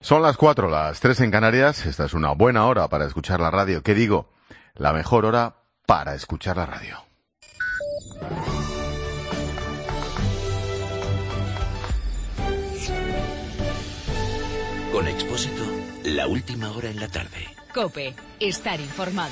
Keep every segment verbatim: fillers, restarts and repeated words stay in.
Son las cuatro, las tres en Canarias. Esta es una buena hora para escuchar la radio. ¿Qué digo? La mejor hora para escuchar la radio. Con Expósito, la última hora en la tarde. COPE, estar informado.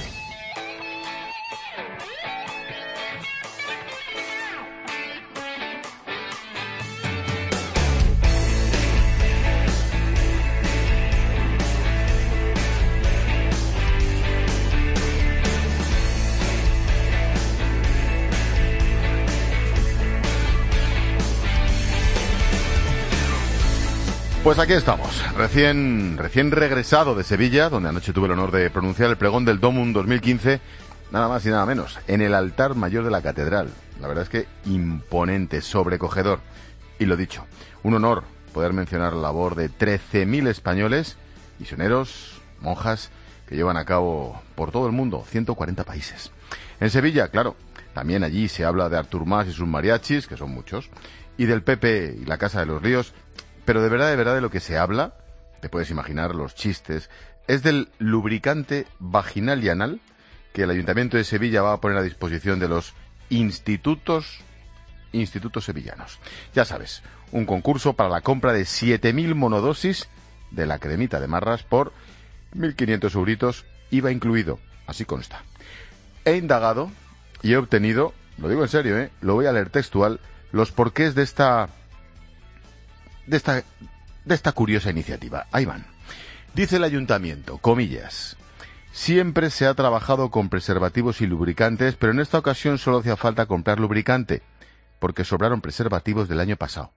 Pues aquí estamos, recién recién regresado de Sevilla, donde anoche tuve el honor de pronunciar el pregón del Domum dos mil quince, nada más y nada menos, en el altar mayor de la catedral. La verdad es que imponente, sobrecogedor. Y lo dicho, un honor poder mencionar la labor de trece mil españoles, misioneros, monjas, que llevan a cabo por todo el mundo, ciento cuarenta países. En Sevilla, claro, también allí se habla de Artur Mas y sus mariachis, que son muchos, y del Pepe y la Casa de los Ríos. Pero de verdad, de verdad, de lo que se habla, te puedes imaginar los chistes, es del lubricante vaginal y anal que el Ayuntamiento de Sevilla va a poner a disposición de los institutos, institutos sevillanos. Ya sabes, un concurso para la compra de siete mil monodosis de la cremita de marras por mil quinientos euritos, I V A incluido, así consta. He indagado y he obtenido, lo digo en serio, ¿eh? Lo voy a leer textual, los porqués de esta... De esta, de esta curiosa iniciativa. Ahí van. Dice el ayuntamiento, comillas, siempre se ha trabajado con preservativos y lubricantes, pero en esta ocasión solo hacía falta comprar lubricante, porque sobraron preservativos del año pasado.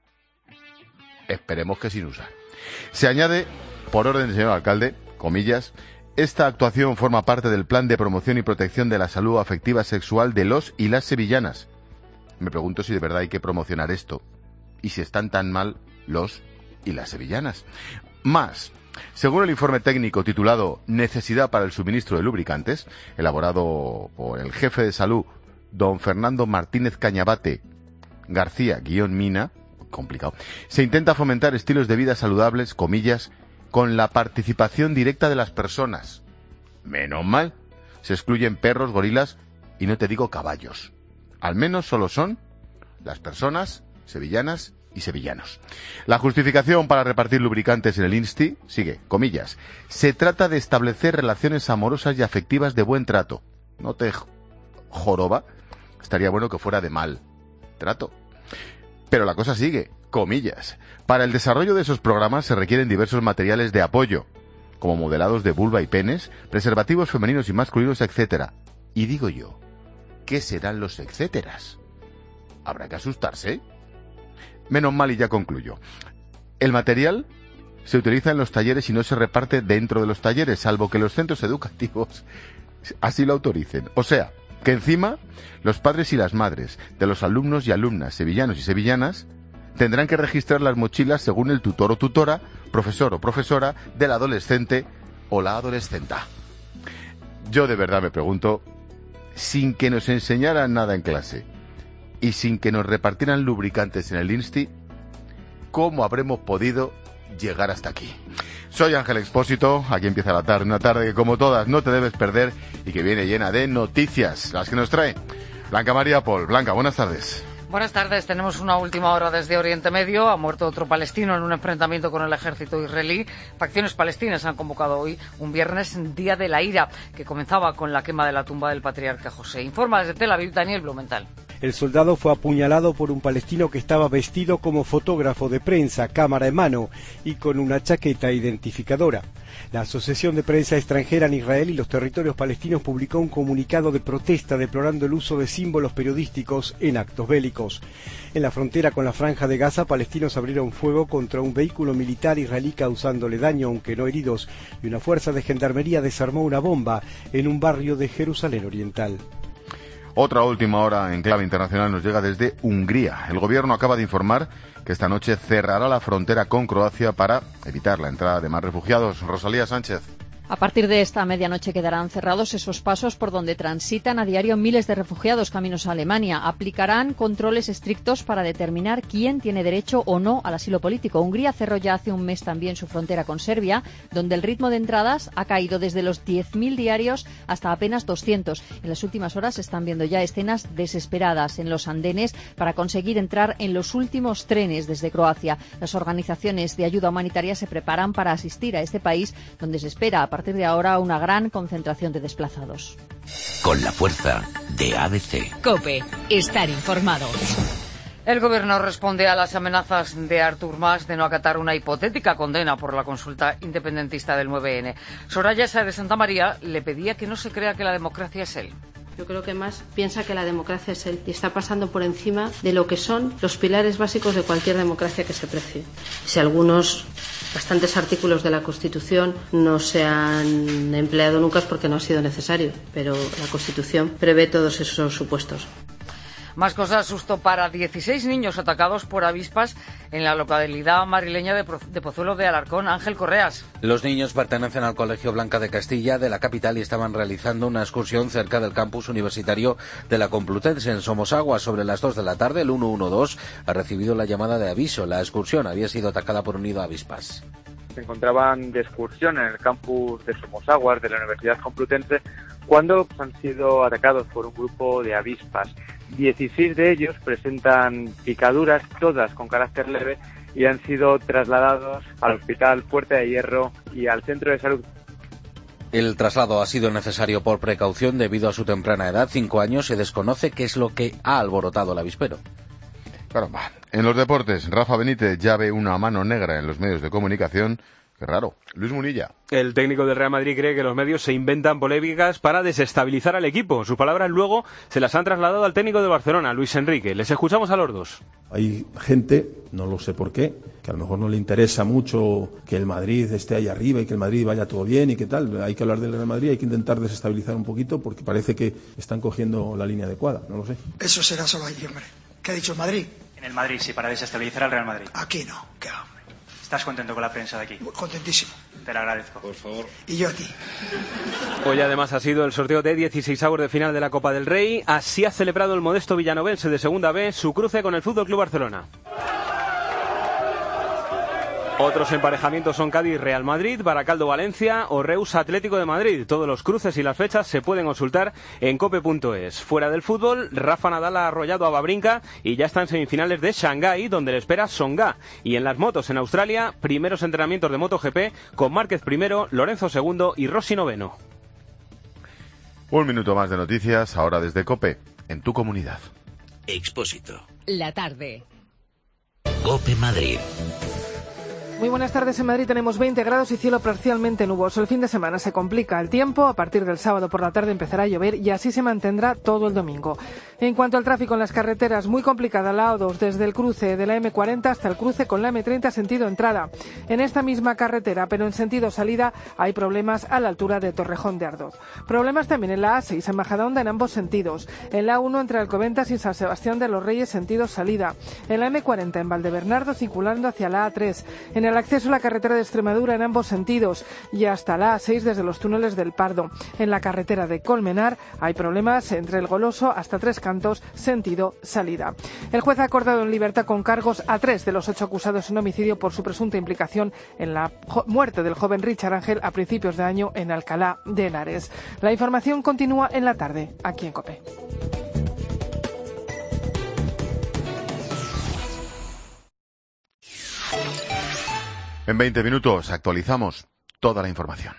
Esperemos que sin usar. Se añade, por orden del señor alcalde, comillas, esta actuación forma parte del plan de promoción y protección de la salud afectiva sexual de los y las sevillanas. Me pregunto si de verdad hay que promocionar esto, y si están tan mal los y las sevillanas. Más, según el informe técnico titulado Necesidad para el suministro de lubricantes, elaborado por el jefe de salud, don Fernando Martínez Cañabate García, guión Mina, complicado, se intenta fomentar estilos de vida saludables, comillas, con la participación directa de las personas. Menos mal, se excluyen perros, gorilas y no te digo caballos. Al menos solo son las personas sevillanas y sevillanos. La justificación para repartir lubricantes en el Insti sigue, comillas, se trata de establecer relaciones amorosas y afectivas de buen trato. No te joroba, estaría bueno que fuera de mal trato. Pero la cosa sigue, comillas, para el desarrollo de esos programas se requieren diversos materiales de apoyo, como modelados de vulva y penes, preservativos femeninos y masculinos, etcétera. Y digo yo, ¿qué serán los etcéteras? ¿Habrá que asustarse? Menos mal y ya concluyo. El material se utiliza en los talleres y no se reparte dentro de los talleres, salvo que los centros educativos así lo autoricen. O sea, que encima los padres y las madres de los alumnos y alumnas sevillanos y sevillanas tendrán que registrar las mochilas según el tutor o tutora, profesor o profesora del adolescente o la adolescenta. Yo de verdad me pregunto, sin que nos enseñaran nada en clase y sin que nos repartieran lubricantes en el Insti, ¿cómo habremos podido llegar hasta aquí? Soy Ángel Expósito, aquí empieza la tarde, una tarde que como todas no te debes perder y que viene llena de noticias, las que nos trae Blanca María Pol. Blanca, buenas tardes. Buenas tardes, tenemos una última hora desde Oriente Medio. Ha muerto otro palestino en un enfrentamiento con el ejército israelí. Facciones palestinas han convocado hoy un viernes Día de la Ira, que comenzaba con la quema de la tumba del patriarca José. Informa desde Tel Aviv Daniel Blumenthal. El soldado fue apuñalado por un palestino que estaba vestido como fotógrafo de prensa, cámara en mano y con una chaqueta identificadora. La Asociación de Prensa Extranjera en Israel y los territorios palestinos publicó un comunicado de protesta deplorando el uso de símbolos periodísticos en actos bélicos. En la frontera con la Franja de Gaza, palestinos abrieron fuego contra un vehículo militar israelí causándole daño, aunque no heridos, y una fuerza de gendarmería desarmó una bomba en un barrio de Jerusalén Oriental. Otra última hora en clave internacional nos llega desde Hungría. El gobierno acaba de informar que esta noche cerrará la frontera con Croacia para evitar la entrada de más refugiados. Rosalía Sánchez. A partir de esta medianoche quedarán cerrados esos pasos por donde transitan a diario miles de refugiados caminos a Alemania. Aplicarán controles estrictos para determinar quién tiene derecho o no al asilo político. Hungría cerró ya hace un mes también su frontera con Serbia, donde el ritmo de entradas ha caído desde los diez mil diarios hasta apenas doscientos. En las últimas horas se están viendo ya escenas desesperadas en los andenes para conseguir entrar en los últimos trenes desde Croacia. Las organizaciones de ayuda humanitaria se preparan para asistir a este país, donde se espera a partir de ahora una gran concentración de desplazados. Con la fuerza de A B C. COPE. Estar informado. El Gobierno responde a las amenazas de Artur Mas de no acatar una hipotética condena por la consulta independentista del nueve ene. Soraya Sáez de Santamaría le pedía que no se crea que la democracia es él. Yo creo que Mas piensa que la democracia es él y está pasando por encima de lo que son los pilares básicos de cualquier democracia que se precie. Si algunos, bastantes artículos de la Constitución no se han empleado nunca es porque no ha sido necesario, pero la Constitución prevé todos esos supuestos. Más cosas, susto para dieciséis niños atacados por avispas en la localidad madrileña de, de Pozuelo de Alarcón. Ángel Correas. Los niños pertenecen al Colegio Blanca de Castilla de la capital y estaban realizando una excursión cerca del campus universitario de la Complutense en Somosaguas. Sobre las dos de la tarde, el ciento doce ha recibido la llamada de aviso. La excursión había sido atacada por un nido de avispas. Se encontraban de excursión en el campus de Somosaguas de la Universidad Complutense cuando pues, han sido atacados por un grupo de avispas. dieciséis de ellos presentan picaduras, todas con carácter leve, y han sido trasladados al Hospital Puerta de Hierro y al Centro de Salud. El traslado ha sido necesario por precaución debido a su temprana edad, cinco años. Se desconoce qué es lo que ha alborotado el avispero. Caramba. En los deportes, Rafa Benítez ya ve una mano negra en los medios de comunicación. Qué raro. Luis Munilla. El técnico del Real Madrid cree que los medios se inventan polémicas para desestabilizar al equipo. Sus palabras luego se las han trasladado al técnico de Barcelona, Luis Enrique. Les escuchamos a los dos. Hay gente, no lo sé por qué, que a lo mejor no le interesa mucho que el Madrid esté ahí arriba y que el Madrid vaya todo bien y qué tal. Hay que hablar del Real Madrid, hay que intentar desestabilizar un poquito porque parece que están cogiendo la línea adecuada. No lo sé. Eso será solo allí, hombre. ¿Qué ha dicho el Madrid? En el Madrid, sí, para desestabilizar al Real Madrid. Aquí no, qué hombre. ¿Estás contento con la prensa de aquí? Contentísimo. Te lo agradezco. Por favor. Y yo a ti. Hoy además ha sido el sorteo de dieciseisavos de final de la Copa del Rey. Así ha celebrado el modesto villanovense de Segunda B su cruce con el F C Barcelona. Otros emparejamientos son Cádiz-Real Madrid, Baracaldo-Valencia o Reus-Atlético de Madrid. Todos los cruces y las fechas se pueden consultar en cope punto es. Fuera del fútbol, Rafa Nadal ha arrollado a Wawrinka y ya está en semifinales de Shanghái, donde le espera Tsonga. Y en las motos en Australia, primeros entrenamientos de MotoGP con Márquez primero, Lorenzo segundo y Rossi noveno. Un minuto más de noticias, ahora desde COPE, en tu comunidad. Expósito. La tarde. COPE Madrid. Muy buenas tardes. En Madrid tenemos veinte grados y cielo parcialmente nuboso. El fin de semana se complica el tiempo. A partir del sábado por la tarde empezará a llover y así se mantendrá todo el domingo. En cuanto al tráfico en las carreteras, muy complicada la A dos desde el cruce de la eme cuarenta hasta el cruce con la eme treinta sentido entrada. En esta misma carretera, pero en sentido salida, hay problemas a la altura de Torrejón de Ardoz. Problemas también en la A seis en Majadahonda en ambos sentidos. En la A uno entre Alcobendas y San Sebastián de los Reyes sentido salida. En la eme cuarenta en Valdebernardo circulando hacia la A tres. En el acceso a la carretera de Extremadura en ambos sentidos y hasta la A seis desde los túneles del Pardo. En la carretera de Colmenar hay problemas entre el Goloso hasta Tres Cantos, sentido salida. El juez ha acordado en libertad con cargos a tres de los ocho acusados en homicidio por su presunta implicación en la muerte del joven Richard Ángel a principios de año en Alcalá de Henares. La información continúa en la tarde, aquí en COPE. En veinte minutos actualizamos toda la información.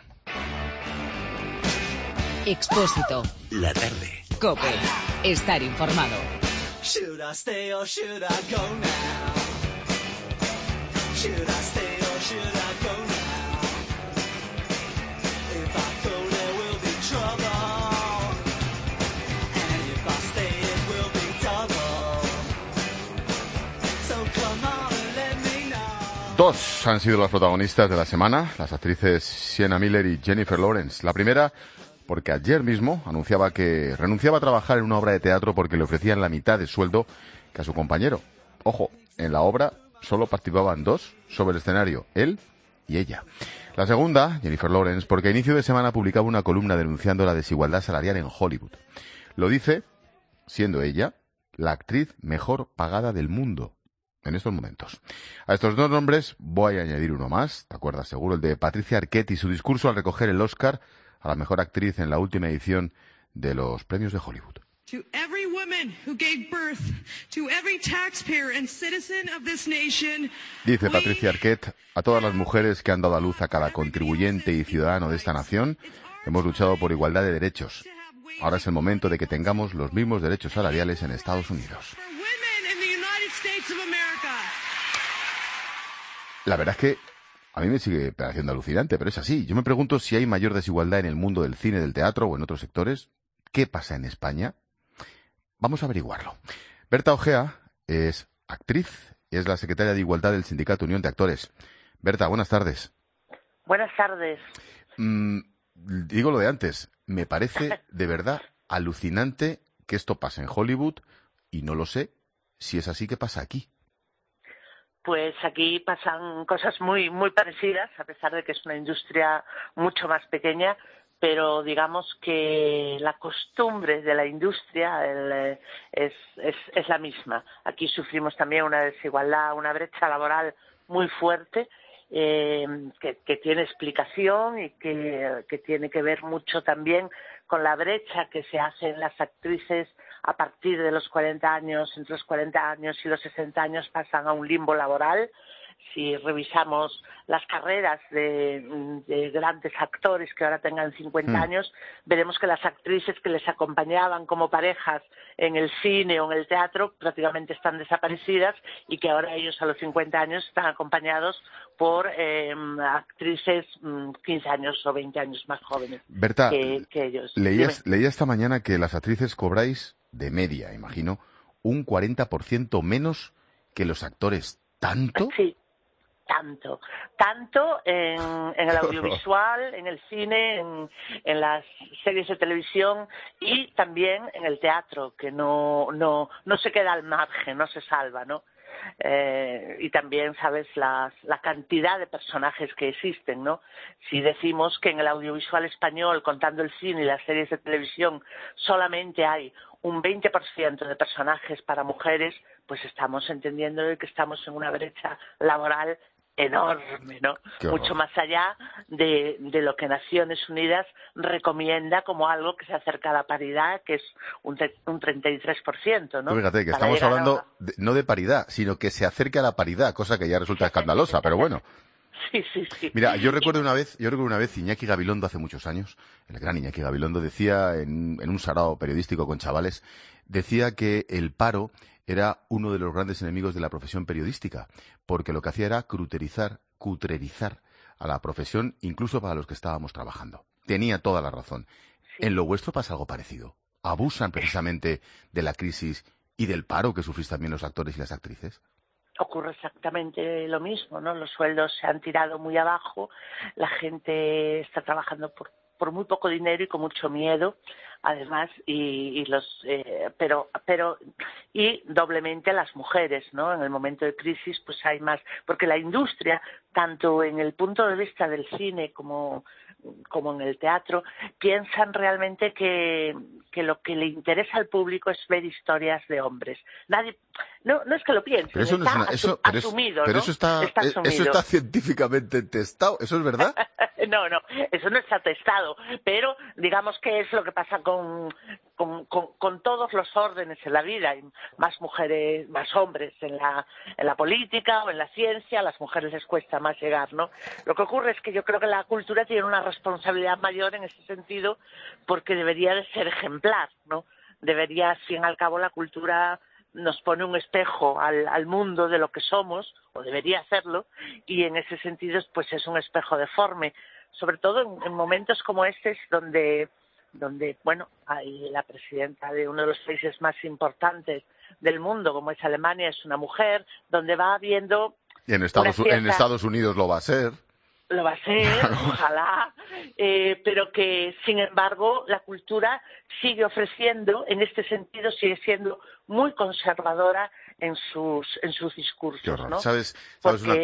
Expósito. La tarde. COPE. Estar informado. Should I stay or should I go now? Should I stay or should I go now? If I go there will be trouble. And if I stay it will be double. So come on and let me know. Dos han sido las protagonistas de la semana, las actrices Sienna Miller y Jennifer Lawrence. La primera, porque ayer mismo anunciaba que renunciaba a trabajar en una obra de teatro porque le ofrecían la mitad de sueldo que a su compañero. Ojo, en la obra solo participaban dos sobre el escenario, él y ella. La segunda, Jennifer Lawrence, porque a inicio de semana publicaba una columna denunciando la desigualdad salarial en Hollywood. Lo dice, siendo ella, la actriz mejor pagada del mundo en estos momentos. A estos dos nombres voy a añadir uno más, ¿te acuerdas seguro? El de Patricia Arquette y su discurso al recoger el Oscar a la mejor actriz en la última edición de los premios de Hollywood. To every woman who gave birth, to every taxpayer and citizen of this nation, dice Patricia Arquette, a todas las mujeres que han dado a luz a cada contribuyente y ciudadano de esta nación, hemos luchado por igualdad de derechos. Ahora es el momento de que tengamos los mismos derechos salariales en Estados Unidos. La verdad es que a mí me sigue pareciendo alucinante, pero es así. Yo me pregunto si hay mayor desigualdad en el mundo del cine, del teatro o en otros sectores. ¿Qué pasa en España? Vamos a averiguarlo. Berta Ojea es actriz y es la secretaria de Igualdad del Sindicato Unión de Actores. Berta, buenas tardes. Buenas tardes. Mm, digo lo de antes. Me parece de verdad alucinante que esto pase en Hollywood y no lo sé si es así que pasa aquí. Pues aquí pasan cosas muy, muy parecidas, a pesar de que es una industria mucho más pequeña. Pero digamos que la costumbre de la industria el, es, es, es la misma. Aquí sufrimos también una desigualdad, una brecha laboral muy fuerte eh, que, que tiene explicación y que, que tiene que ver mucho también con la brecha que se hace en las actrices a partir de los cuarenta años. Entre los cuarenta años y los sesenta años pasan a un limbo laboral. Si revisamos las carreras de, de grandes actores que ahora tengan cincuenta Mm. años, veremos que las actrices que les acompañaban como parejas en el cine o en el teatro prácticamente están desaparecidas y que ahora ellos a los cincuenta años están acompañados por eh, actrices mm, quince años o veinte años más jóvenes Berta, que, que ellos. leía, Dime. leía esta mañana que las actrices cobráis, de media, imagino, un cuarenta por ciento menos que los actores. ¿Tanto? Sí. Tanto, tanto en, en el audiovisual, en el cine, en, en las series de televisión y también en el teatro, que no, no, no se queda al margen, no se salva, ¿no? Eh, y también, sabes, las, la cantidad de personajes que existen, ¿no? Si decimos que en el audiovisual español, contando el cine y las series de televisión, solamente hay un veinte por ciento de personajes para mujeres, pues estamos entendiendo que estamos en una brecha laboral enorme, ¿no? Mucho más allá de, de lo que Naciones Unidas recomienda como algo que se acerca a la paridad, que es un, te, un treinta y tres por ciento, ¿no? Tú fíjate que Para estamos llegar a hablando una- de- no de paridad, sino que se acerque a la paridad, cosa que ya resulta escandalosa, pero bueno. Sí, sí, sí. Mira, yo recuerdo una vez, yo recuerdo una vez Iñaki Gabilondo hace muchos años, el gran Iñaki Gabilondo decía en, en un sarao periodístico con chavales, decía que el paro era uno de los grandes enemigos de la profesión periodística, porque lo que hacía era cruterizar, cutrerizar a la profesión, incluso para los que estábamos trabajando. Tenía toda la razón. ¿En lo vuestro pasa algo parecido? ¿Abusan precisamente de la crisis y del paro que sufrís también los actores y las actrices? Ocurre exactamente lo mismo, ¿no? Los sueldos se han tirado muy abajo, la gente está trabajando por, por muy poco dinero y con mucho miedo, además, y, y los, eh, pero, pero, y doblemente las mujeres, ¿no? En el momento de crisis, pues hay más, porque la industria, tanto en el punto de vista del cine como como en el teatro, piensan realmente que, que lo que le interesa al público es ver historias de hombres. Nadie, no, no es que lo piensen, Pero eso no es está una- eso- asu- pero es- asumido, pero ¿no? eso está, Está eh, asumido. eso está científicamente testado, ¿eso es verdad? No, no, eso no está testado, pero digamos que es lo que pasa con, con, con, con todos los órdenes en la vida, hay más mujeres, más hombres en la, en la política o en la ciencia, a las mujeres les cuesta más llegar, ¿no? Lo que ocurre es que yo creo que la cultura tiene una responsabilidad mayor en ese sentido porque debería de ser ejemplar, ¿no? Debería, al fin y al cabo, la cultura nos pone un espejo al, al mundo de lo que somos, o debería hacerlo, y en ese sentido pues es un espejo deforme, sobre todo en, en momentos como estos donde, donde bueno, hay la presidenta de uno de los países más importantes del mundo, como es Alemania, es una mujer, donde va habiendo... Y en Estados, una cierta- en Estados Unidos lo va a ser. Lo va a ser, ojalá, eh, pero que, sin embargo, la cultura sigue ofreciendo, en este sentido, sigue siendo muy conservadora en sus en sus discursos, Qué horror. ¿no? ¿Sabes, sabes Porque, una,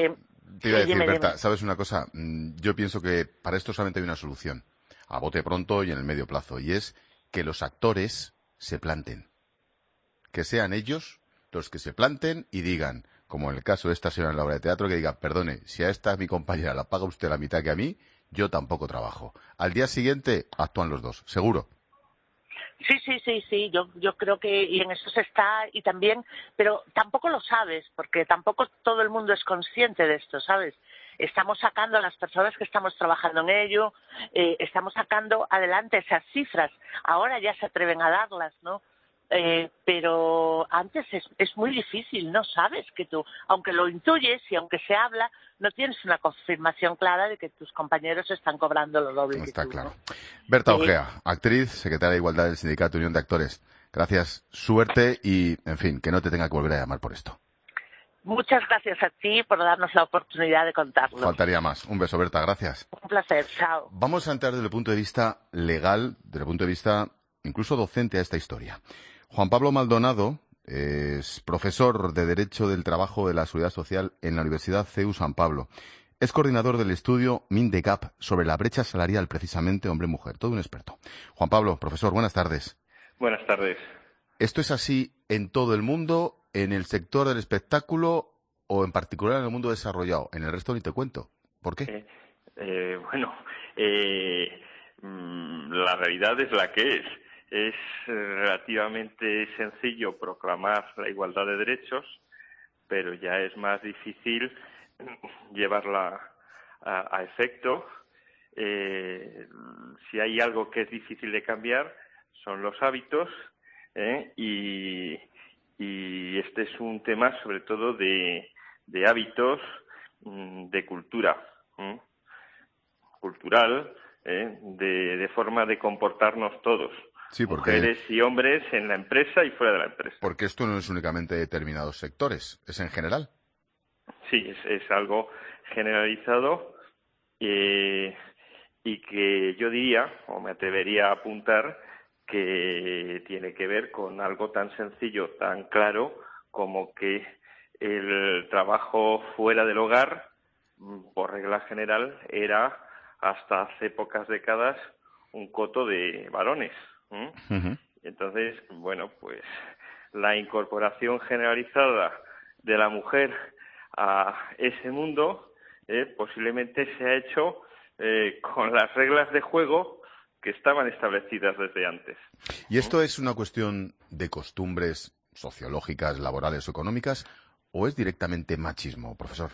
Te iba a Sí, decir, dime, Berta, dime. ¿sabes una cosa? Mm, Yo pienso que para esto solamente hay una solución, a bote pronto y en el medio plazo, y es que los actores se planten. Que sean ellos los que se planten y digan, como en el caso de esta señora en la obra de teatro, que diga, perdone, si a esta mi compañera la paga usted la mitad que a mí, yo tampoco trabajo. Al día siguiente actúan los dos, seguro. Sí, sí, sí, sí, yo, yo creo que y en eso se está y también, pero tampoco lo sabes, porque tampoco todo el mundo es consciente de esto, ¿sabes? Estamos sacando a las personas que estamos trabajando en ello, eh, estamos sacando adelante esas cifras, ahora ya se atreven a darlas, ¿no? Eh, pero antes es, es muy difícil, no sabes que tú, aunque lo intuyes y aunque se habla, no tienes una confirmación clara de que tus compañeros están cobrando lo doble que Está tú, claro. ¿no? Berta Sí. Ojea, actriz, secretaria de Igualdad del Sindicato Unión de Actores. Gracias, suerte y, en fin, que no te tenga que volver a llamar por esto. Muchas gracias a ti por darnos la oportunidad de contarlo. Faltaría más. Un beso, Berta, gracias. Un placer, chao. Vamos a entrar desde el punto de vista legal, desde el punto de vista incluso docente a esta historia. Juan Pablo Maldonado es profesor de Derecho del Trabajo de la Seguridad Social en la Universidad C E U San Pablo. Es coordinador del estudio MINDECAP sobre la brecha salarial, precisamente hombre-mujer. Todo un experto. Juan Pablo, profesor, buenas tardes. Buenas tardes. ¿Esto es así en todo el mundo, en el sector del espectáculo o en particular en el mundo desarrollado? En el resto ni te cuento. ¿Por qué? Eh, eh, bueno, eh, mm, la realidad es la que es. Es eh, relativamente sencillo proclamar la igualdad de derechos, pero ya es más difícil llevarla a, a efecto. Eh, si hay algo que es difícil de cambiar, son los hábitos, ¿eh? y, y este es un tema sobre todo de, de hábitos, de cultura, ¿eh? cultural, ¿eh? de, de forma de comportarnos todos. Sí, porque, mujeres y hombres en la empresa y fuera de la empresa. Porque esto no es únicamente de determinados sectores, es en general. Sí, es, es algo generalizado eh, y que yo diría, o me atrevería a apuntar, que tiene que ver con algo tan sencillo, tan claro, como que el trabajo fuera del hogar, por regla general, era hasta hace pocas décadas un coto de varones. ¿Mm? Uh-huh. Entonces, bueno, pues la incorporación generalizada de la mujer a ese mundo eh, posiblemente se ha hecho eh, con las reglas de juego que estaban establecidas desde antes. ¿Y esto es una cuestión de costumbres sociológicas, laborales o económicas o es directamente machismo, profesor?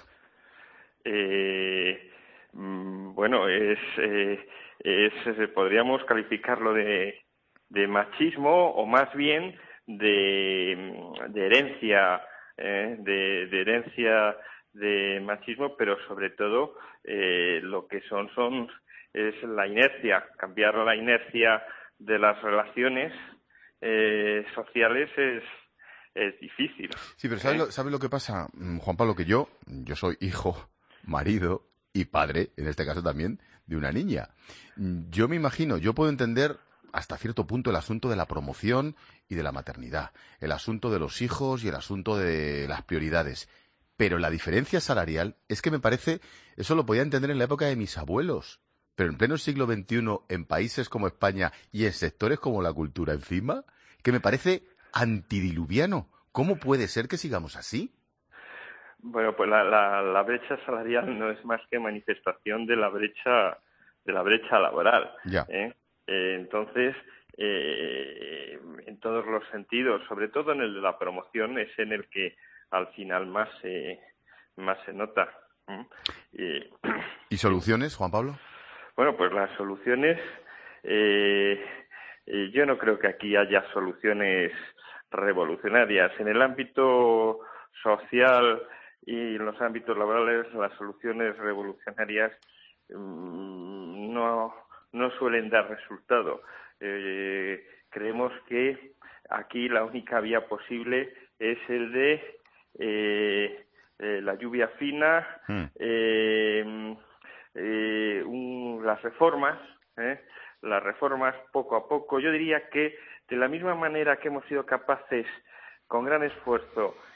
Eh, bueno, es, eh, es podríamos calificarlo de de machismo o más bien de, de herencia, eh, de, de herencia de machismo, pero sobre todo eh, lo que son son es la inercia, cambiar la inercia de las relaciones eh, sociales es es difícil. Sí, pero ¿sabe, ¿eh? lo, ¿sabe lo que pasa, Juan Pablo? Que yo, yo soy hijo, marido y padre, en este caso también, de una niña. Yo me imagino, yo puedo entender hasta cierto punto el asunto de la promoción y de la maternidad, el asunto de los hijos y el asunto de las prioridades. Pero la diferencia salarial es que me parece, eso lo podía entender en la época de mis abuelos, pero en pleno siglo veintiuno, en países como España y en sectores como la cultura encima, que me parece antidiluviano. ¿Cómo puede ser que sigamos así? Bueno, pues la, la, la brecha salarial no es más que manifestación de la brecha, de la brecha laboral. Ya. ¿eh? Eh, entonces, eh, en todos los sentidos, sobre todo en el de la promoción, es en el que al final más se, más se nota. ¿Mm? Eh, ¿Y soluciones, Juan Pablo? Bueno, pues las soluciones, eh, eh, yo no creo que aquí haya soluciones revolucionarias. En el ámbito social y en los ámbitos laborales, las soluciones revolucionarias mmm, no no suelen dar resultado. Eh, creemos que aquí la única vía posible es el de eh, eh, la lluvia fina, mm. eh, eh, un, las reformas, eh, las reformas poco a poco. Yo diría que de la misma manera que hemos sido capaces, con gran esfuerzo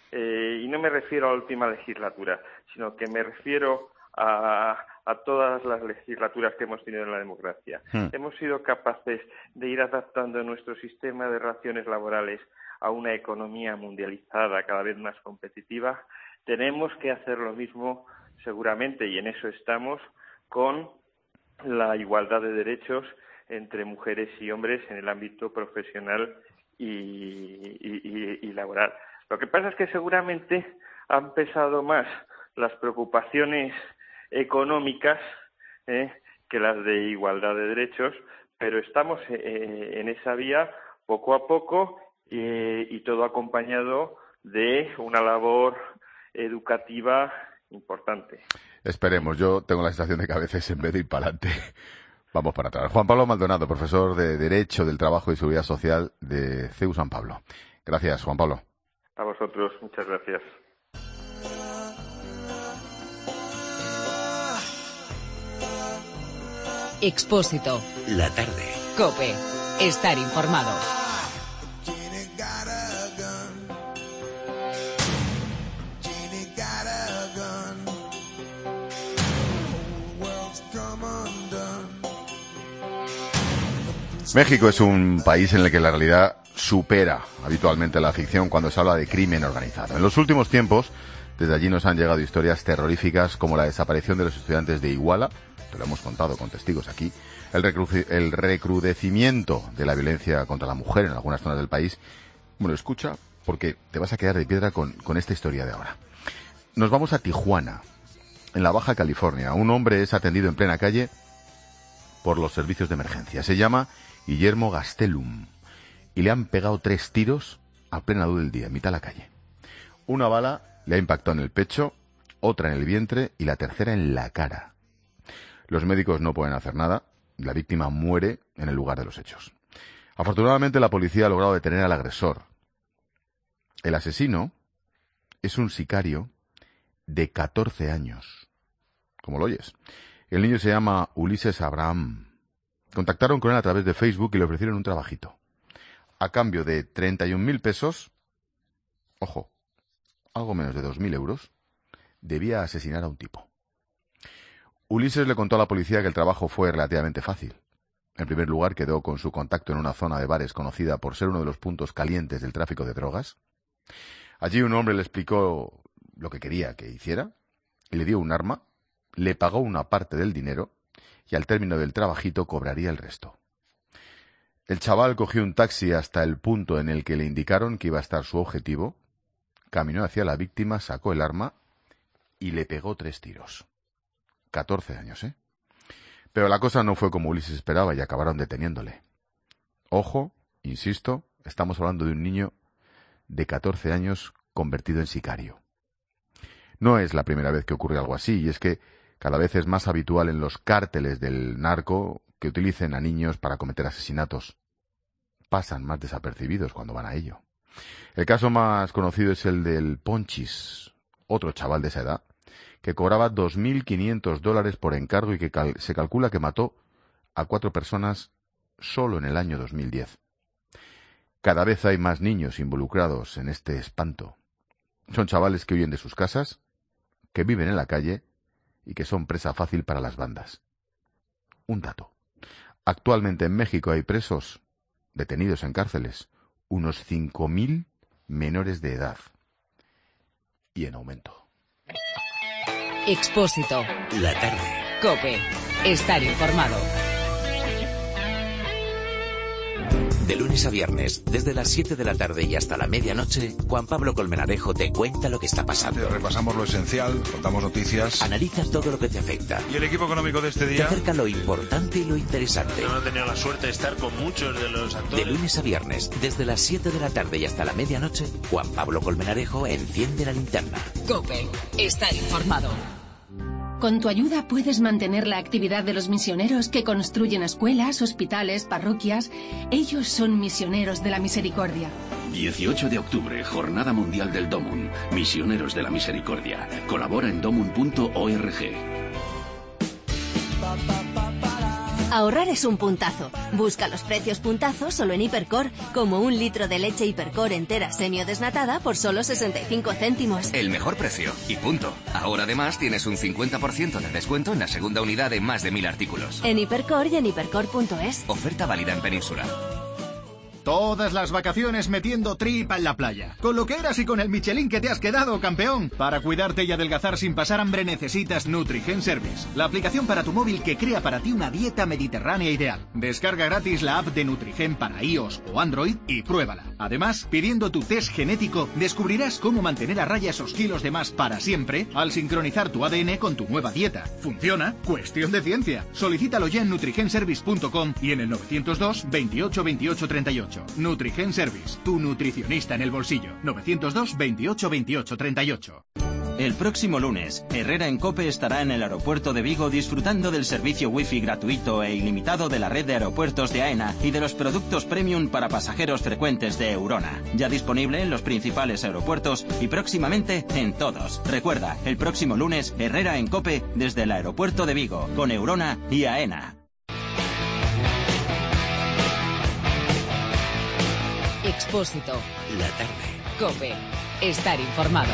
eh, y no me refiero a la última legislatura, sino que me refiero a, a todas las legislaturas que hemos tenido en la democracia. Hmm. Hemos sido capaces de ir adaptando nuestro sistema de relaciones laborales a una economía mundializada cada vez más competitiva. Tenemos que hacer lo mismo, seguramente, y en eso estamos, con la igualdad de derechos entre mujeres y hombres en el ámbito profesional y, y, y, y laboral. Lo que pasa es que seguramente han pesado más las preocupaciones económicas eh, que las de igualdad de derechos, pero estamos eh, en esa vía poco a poco eh, y todo acompañado de una labor educativa importante. Esperemos, yo tengo la sensación de que a veces en vez de ir para adelante vamos para atrás. Juan Pablo Maldonado, profesor de Derecho del Trabajo y Seguridad Social de C E U San Pablo. Gracias, Juan Pablo. A vosotros, muchas gracias. Expósito. La tarde. COPE. Estar informado. México es un país en el que la realidad supera habitualmente la ficción cuando se habla de crimen organizado. En los últimos tiempos, desde allí nos han llegado historias terroríficas como la desaparición de los estudiantes de Iguala, te lo hemos contado con testigos aquí, el, recru- el recrudecimiento de la violencia contra la mujer en algunas zonas del país. Bueno, escucha, porque te vas a quedar de piedra con, con esta historia de ahora. Nos vamos a Tijuana, en la Baja California. Un hombre es atendido en plena calle por los servicios de emergencia. Se llama Guillermo Gastelum, y le han pegado tres tiros a plena luz del día, en mitad de la calle. Una bala le ha impactado en el pecho, otra en el vientre y la tercera en la cara. Los médicos no pueden hacer nada, la víctima muere en el lugar de los hechos. Afortunadamente la policía ha logrado detener al agresor. El asesino es un sicario de catorce años, como lo oyes. El niño se llama Ulises Abraham. Contactaron con él a través de Facebook y le ofrecieron un trabajito. A cambio de treinta y un mil pesos, ojo, algo menos de dos mil euros, debía asesinar a un tipo. Ulises le contó a la policía que el trabajo fue relativamente fácil. En primer lugar, quedó con su contacto en una zona de bares conocida por ser uno de los puntos calientes del tráfico de drogas. Allí un hombre le explicó lo que quería que hiciera, y le dio un arma, le pagó una parte del dinero, y al término del trabajito cobraría el resto. El chaval cogió un taxi hasta el punto en el que le indicaron que iba a estar su objetivo, caminó hacia la víctima, sacó el arma y le pegó tres tiros. catorce años, ¿eh? Pero la cosa no fue como Ulises esperaba y acabaron deteniéndole. Ojo, insisto, estamos hablando de un niño de catorce años convertido en sicario. No es la primera vez que ocurre algo así, y es que cada vez es más habitual en los cárteles del narco que utilicen a niños para cometer asesinatos. Pasan más desapercibidos cuando van a ello. El caso más conocido es el del Ponchis, otro chaval de esa edad, que cobraba dos mil quinientos dólares por encargo y que cal- se calcula que mató a cuatro personas solo en el año dos mil diez. Cada vez hay más niños involucrados en este espanto. Son chavales que huyen de sus casas, que viven en la calle y que son presa fácil para las bandas. Un dato. Actualmente en México hay presos, detenidos en cárceles, unos cinco mil menores de edad. Y en aumento. Expósito. La tarde. COPE. Estar informado. De lunes a viernes, desde las siete de la tarde y hasta la medianoche, Juan Pablo Colmenarejo te cuenta lo que está pasando. Repasamos lo esencial, contamos noticias. Analiza todo lo que te afecta. ¿Y el equipo económico de este Te día? acerca lo importante y lo interesante. Yo no he tenido la suerte de estar con muchos de los actores. De lunes a viernes, desde las siete de la tarde y hasta la medianoche, Juan Pablo Colmenarejo enciende la linterna. COPE. Estar informado. Con tu ayuda puedes mantener la actividad de los misioneros que construyen escuelas, hospitales, parroquias. Ellos son misioneros de la misericordia. dieciocho de octubre, Jornada Mundial del Domun. Misioneros de la Misericordia. Colabora en domun punto org. Ahorrar es un puntazo. Busca los precios puntazos solo en Hipercor, como un litro de leche Hipercor entera semio-desnatada por solo sesenta y cinco céntimos. El mejor precio, y punto. Ahora además tienes un cincuenta por ciento de descuento en la segunda unidad de más de mil artículos. En Hipercor y en hipercor punto es. Oferta válida en Península. Todas las vacaciones metiendo tripa en la playa. Con lo que eras y con el Michelin que te has quedado, campeón. Para cuidarte y adelgazar sin pasar hambre necesitas Nutrigen Service, la aplicación para tu móvil que crea para ti una dieta mediterránea ideal. Descarga gratis la app de Nutrigen para iOS o Android y pruébala. Además, pidiendo tu test genético, descubrirás cómo mantener a raya esos kilos de más para siempre al sincronizar tu A D N con tu nueva dieta. ¿Funciona? Cuestión de ciencia. Solicítalo ya en nutrigen service punto com y en el novecientos dos veintiocho veintiocho treinta y ocho. Nutrigen Service, tu nutricionista en el bolsillo. novecientos dos veintiocho veintiocho treinta y ocho. El próximo lunes, Herrera en COPE estará en el aeropuerto de Vigo disfrutando del servicio wifi gratuito e ilimitado de la red de aeropuertos de AENA y de los productos premium para pasajeros frecuentes de Eurona. Ya disponible en los principales aeropuertos y próximamente en todos. Recuerda, el próximo lunes, Herrera en COPE desde el aeropuerto de Vigo, con Eurona y AENA. Expósito. La tarde. COPE. Estar informado.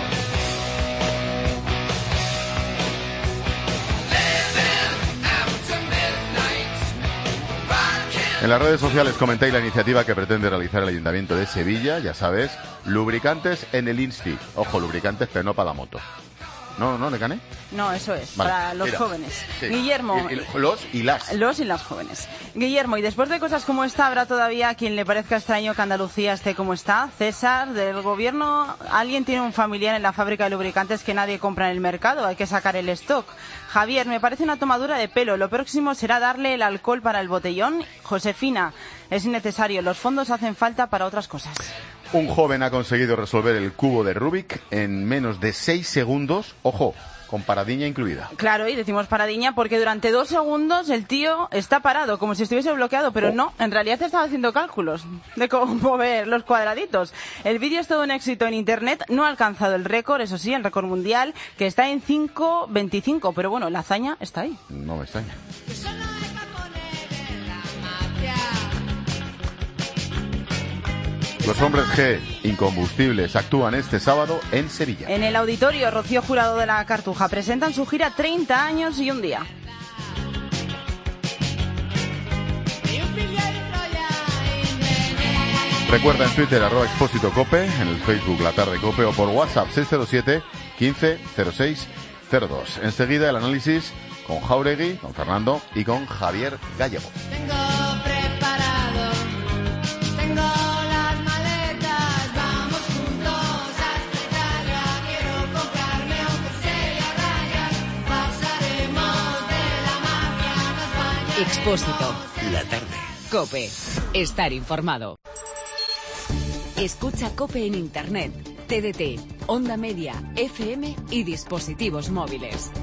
En las redes sociales comentáis la iniciativa que pretende realizar el Ayuntamiento de Sevilla, ya sabes, lubricantes en el Insti. Ojo, lubricantes, pero no para la moto. ¿No, no, Necane? No, eso es, Vale, para los mira, jóvenes. sí. Guillermo. Y- y los y las. Los y las jóvenes. Guillermo, y después de cosas como esta, habrá todavía a quien le parezca extraño que Andalucía esté como está. César, del gobierno, alguien tiene un familiar en la fábrica de lubricantes que nadie compra en el mercado, hay que sacar el stock. Javier, me parece una tomadura de pelo. Lo próximo será darle el alcohol para el botellón. Josefina, es innecesario, los fondos hacen falta para otras cosas. Un joven ha conseguido resolver el cubo de Rubik en menos de seis segundos. Ojo, con paradiña incluida. Claro, y decimos paradiña porque durante dos segundos el tío está parado, como si estuviese bloqueado, pero no, en realidad estaba haciendo cálculos de cómo mover los cuadraditos. El vídeo es todo un éxito en internet, no ha alcanzado el récord, eso sí, el récord mundial, que está en cinco veinticinco, pero bueno, la hazaña está ahí. No me extraña. Los hombres G, incombustibles, actúan este sábado en Sevilla. En el auditorio Rocío Jurado de la Cartuja presentan su gira treinta años y un día. Recuerda en Twitter, arroba Expósito Cope, en el Facebook La Tarde Cope o por WhatsApp seis cero siete, quince, cero seis, cero dos. Enseguida el análisis con Jauregui, con Fernando y con Javier Gallego. Tengo preparado, tengo las maletas, vamos juntos hasta Italia. Quiero comprarme aunque sea rayas, pasaremos de la mafia a España. Expósito. La tarde. COPE. Estar informado. Escucha COPE en Internet, T D T, Onda Media, F M y dispositivos móviles.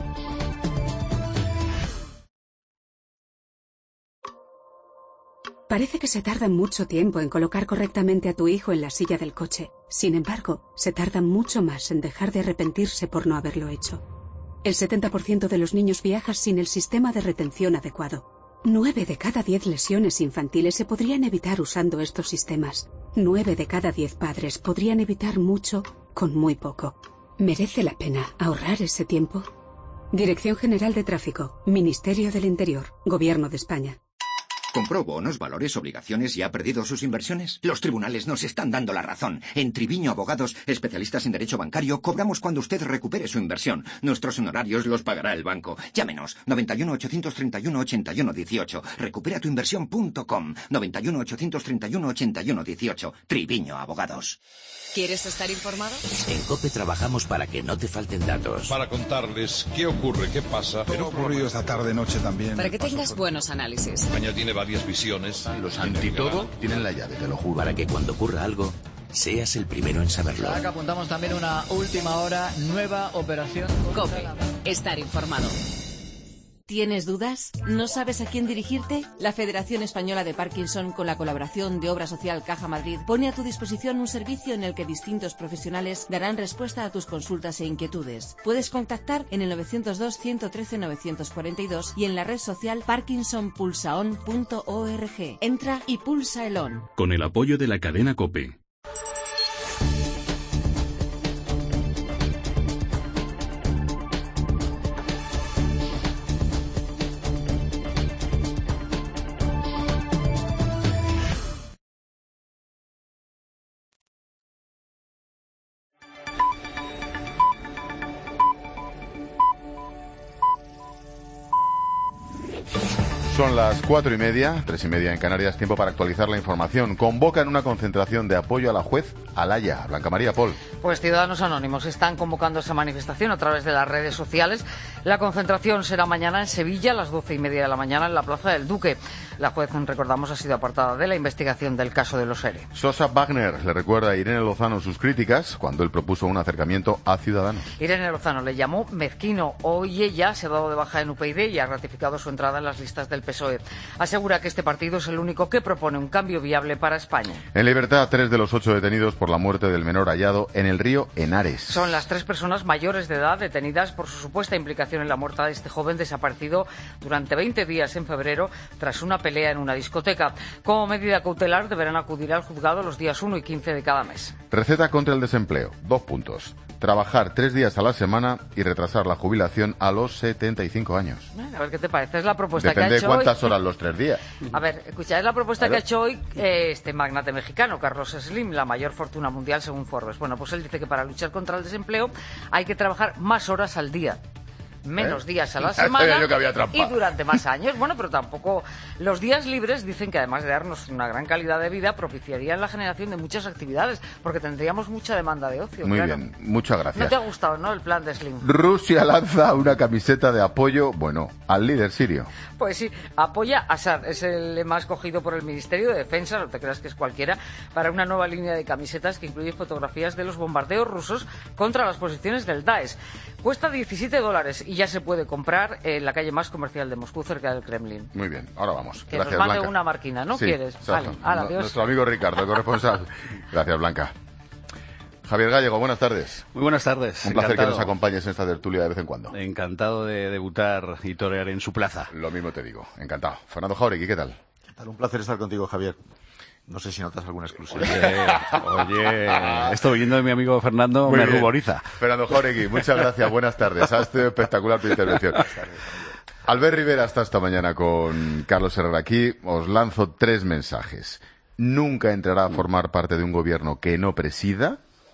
Parece que se tarda mucho tiempo en colocar correctamente a tu hijo en la silla del coche. Sin embargo, se tarda mucho más en dejar de arrepentirse por no haberlo hecho. El setenta por ciento de los niños viaja sin el sistema de retención adecuado. Nueve de cada diez lesiones infantiles se podrían evitar usando estos sistemas. Nueve de cada diez padres podrían evitar mucho con muy poco. ¿Merece la pena ahorrar ese tiempo? Dirección General de Tráfico, Ministerio del Interior, Gobierno de España. ¿Compró bonos, valores, obligaciones y ha perdido sus inversiones? Los tribunales nos están dando la razón. En Triviño Abogados, especialistas en derecho bancario, cobramos cuando usted recupere su inversión. Nuestros honorarios los pagará el banco. Llámenos, noventa y uno, ochocientos treinta y uno, ochenta y uno dieciocho. recupera tu inversión punto com, noventa y uno, ochocientos treinta y uno, ochenta y uno dieciocho. Triviño Abogados. ¿Quieres estar informado? En COPE trabajamos para que no te falten datos. Para contarles qué ocurre, qué pasa. Pero ha ocurrido esta tarde, noche también. Para que tengas buenos análisis. España tiene varias visiones. Los antitodo tienen la llave, te lo juro. Para que cuando ocurra algo, seas el primero en saberlo. Ahora que apuntamos también una última hora, nueva operación. COPE. Estar informado. ¿Tienes dudas? ¿No sabes a quién dirigirte? La Federación Española de Parkinson, con la colaboración de Obra Social Caja Madrid, pone a tu disposición un servicio en el que distintos profesionales darán respuesta a tus consultas e inquietudes. Puedes contactar en el novecientos dos, ciento trece, novecientos cuarenta y dos y en la red social parkinson pulsa on punto org. Entra y pulsa el on. Con el apoyo de la cadena COPE. Son las cuatro y media, tres y media en Canarias, tiempo para actualizar la información. Convocan una concentración de apoyo a la juez Alaya. Blanca María Pol. Pues Ciudadanos Anónimos están convocando esa manifestación a través de las redes sociales. La concentración será mañana en Sevilla a las doce y media de la mañana en la Plaza del Duque. La juez, recordamos, ha sido apartada de la investigación del caso de los ERE. Sosa Wagner le recuerda a Irene Lozano sus críticas cuando él propuso un acercamiento a Ciudadanos. Irene Lozano le llamó mezquino. Hoy ella se ha dado de baja en U P YD y ha ratificado su entrada en las listas del P S O E. Asegura que este partido es el único que propone un cambio viable para España. En libertad, tres de los ocho detenidos por la muerte del menor hallado en el río Henares. Son las tres personas mayores de edad detenidas por su supuesta implicación en la muerte de este joven desaparecido durante veinte días en febrero tras una pelea en una discoteca. Como medida cautelar deberán acudir al juzgado los días uno y quince de cada mes. Receta contra el desempleo. Dos puntos. Trabajar tres días a la semana y retrasar la jubilación a los setenta y cinco años. Bueno, a ver qué te parece. Es la propuesta Depende que ha hecho de cuántas hoy. horas los tres días. A ver, escucha, es la propuesta Claro. que ha hecho hoy eh, este magnate mexicano, Carlos Slim, la mayor fortuna mundial según Forbes. Bueno, pues él dice que para luchar contra el desempleo hay que trabajar más horas al día. Menos ¿Eh? días a la Ya sabía semana yo que había trampa. y durante más años. Bueno, pero tampoco los días libres dicen que además de darnos una gran calidad de vida propiciarían la generación de muchas actividades porque tendríamos mucha demanda de ocio. Muy claro. bien, muchas gracias. ¿No te ha gustado, no, el plan de Slim? Rusia lanza una camiseta de apoyo, bueno, al líder sirio. Pues sí, apoya a Assad, es el lema escogido por el Ministerio de Defensa, no te creas que es cualquiera, para una nueva línea de camisetas que incluye fotografías de los bombardeos rusos contra las posiciones del Daesh. Cuesta diecisiete dólares y ya se puede comprar en la calle más comercial de Moscú, cerca del Kremlin. Muy bien, ahora vamos. Que Gracias, nos mande Blanca. una marquina, ¿no Sí, quieres? exacto. Vale, hala, No- adiós. Nuestro amigo Ricardo, el corresponsal. Gracias, Blanca. Javier Gallego, buenas tardes. Muy buenas tardes. Un placer Encantado. que nos acompañes en esta tertulia de vez en cuando. Encantado de debutar y torear en su plaza. Lo mismo te digo, encantado. Fernando Jauregui, ¿qué tal? ¿Qué tal? Un placer estar contigo, Javier. No sé si notas alguna exclusión. Oye, oye, esto oyendo de mi amigo Fernando Muy me bien. ruboriza. Fernando Jauregui, muchas gracias, buenas tardes. Ha sido espectacular tu intervención. Albert Rivera está esta mañana con Carlos Herrera aquí. Os lanzo tres mensajes. Nunca entrará a formar parte de un gobierno que no presida.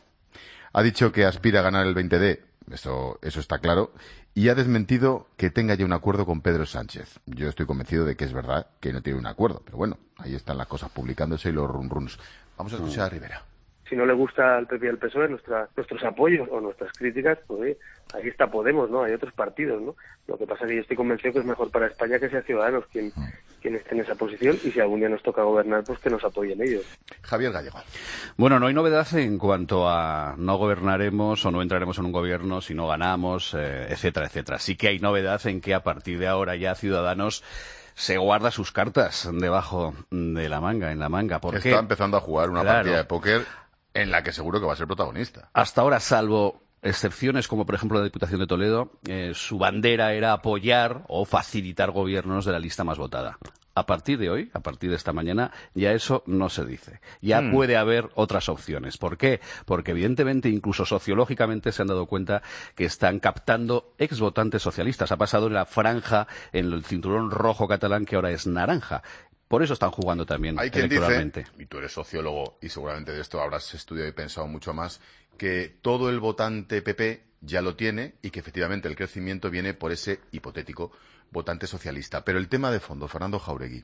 Ha dicho que aspira a ganar el veinte D. Eso, eso está claro. Y ha desmentido que tenga ya un acuerdo con Pedro Sánchez. Yo estoy convencido de que es verdad que no tiene un acuerdo. Pero bueno, ahí están las cosas publicándose y los run runs. Vamos a escuchar a Rivera. Si no le gusta al P P y al P S O E nuestra, nuestros apoyos o nuestras críticas, pues oye, ahí está Podemos, ¿no? Hay otros partidos, ¿no? Lo que pasa es que yo estoy convencido que es mejor para España que sea Ciudadanos quien, quien esté en esa posición y si algún día nos toca gobernar, pues que nos apoyen ellos. Javier Gallego. Bueno, no hay novedad en cuanto a no gobernaremos o no entraremos en un gobierno si no ganamos, eh, etcétera, etcétera. Sí que hay novedad en que a partir de ahora ya Ciudadanos se guarda sus cartas debajo de la manga, en la manga. ¿Por qué? Está empezando a jugar una Claro. partida de póker en la que seguro que va a ser protagonista. Hasta ahora, salvo excepciones como por ejemplo la Diputación de Toledo, eh, su bandera era apoyar o facilitar gobiernos de la lista más votada. A partir de hoy, a partir de esta mañana, ya eso no se dice. Ya Mm. puede haber otras opciones. ¿Por qué? Porque evidentemente, incluso sociológicamente, se han dado cuenta que están captando exvotantes socialistas. Ha pasado en la franja, en el cinturón rojo catalán, que ahora es naranja. Por eso están jugando también Hay quien electoralmente. dice, y tú eres sociólogo y seguramente de esto habrás estudiado y pensado mucho más, que todo el votante P P ya lo tiene y que efectivamente el crecimiento viene por ese hipotético votante socialista. Pero el tema de fondo, Fernando Jauregui,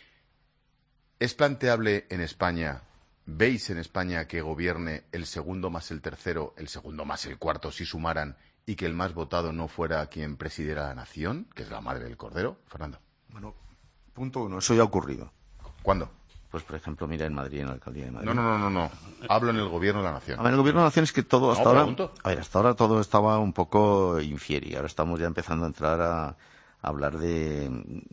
¿es planteable en España, veis en España que gobierne el segundo más el tercero, el segundo más el cuarto si sumaran y que el más votado no fuera quien presidiera la nación, que es la madre del cordero? Fernando. Bueno, punto uno, eso ya ha ocurrido. ¿Cuándo? Pues, por ejemplo, mira en Madrid, en la alcaldía de Madrid. No, no, no, no, no. Hablo en el gobierno de la nación. A ver, el gobierno de la nación es que todo hasta No, ahora... pregunto. A ver, hasta ahora todo estaba un poco infieri. Ahora estamos ya empezando a entrar a, hablar de,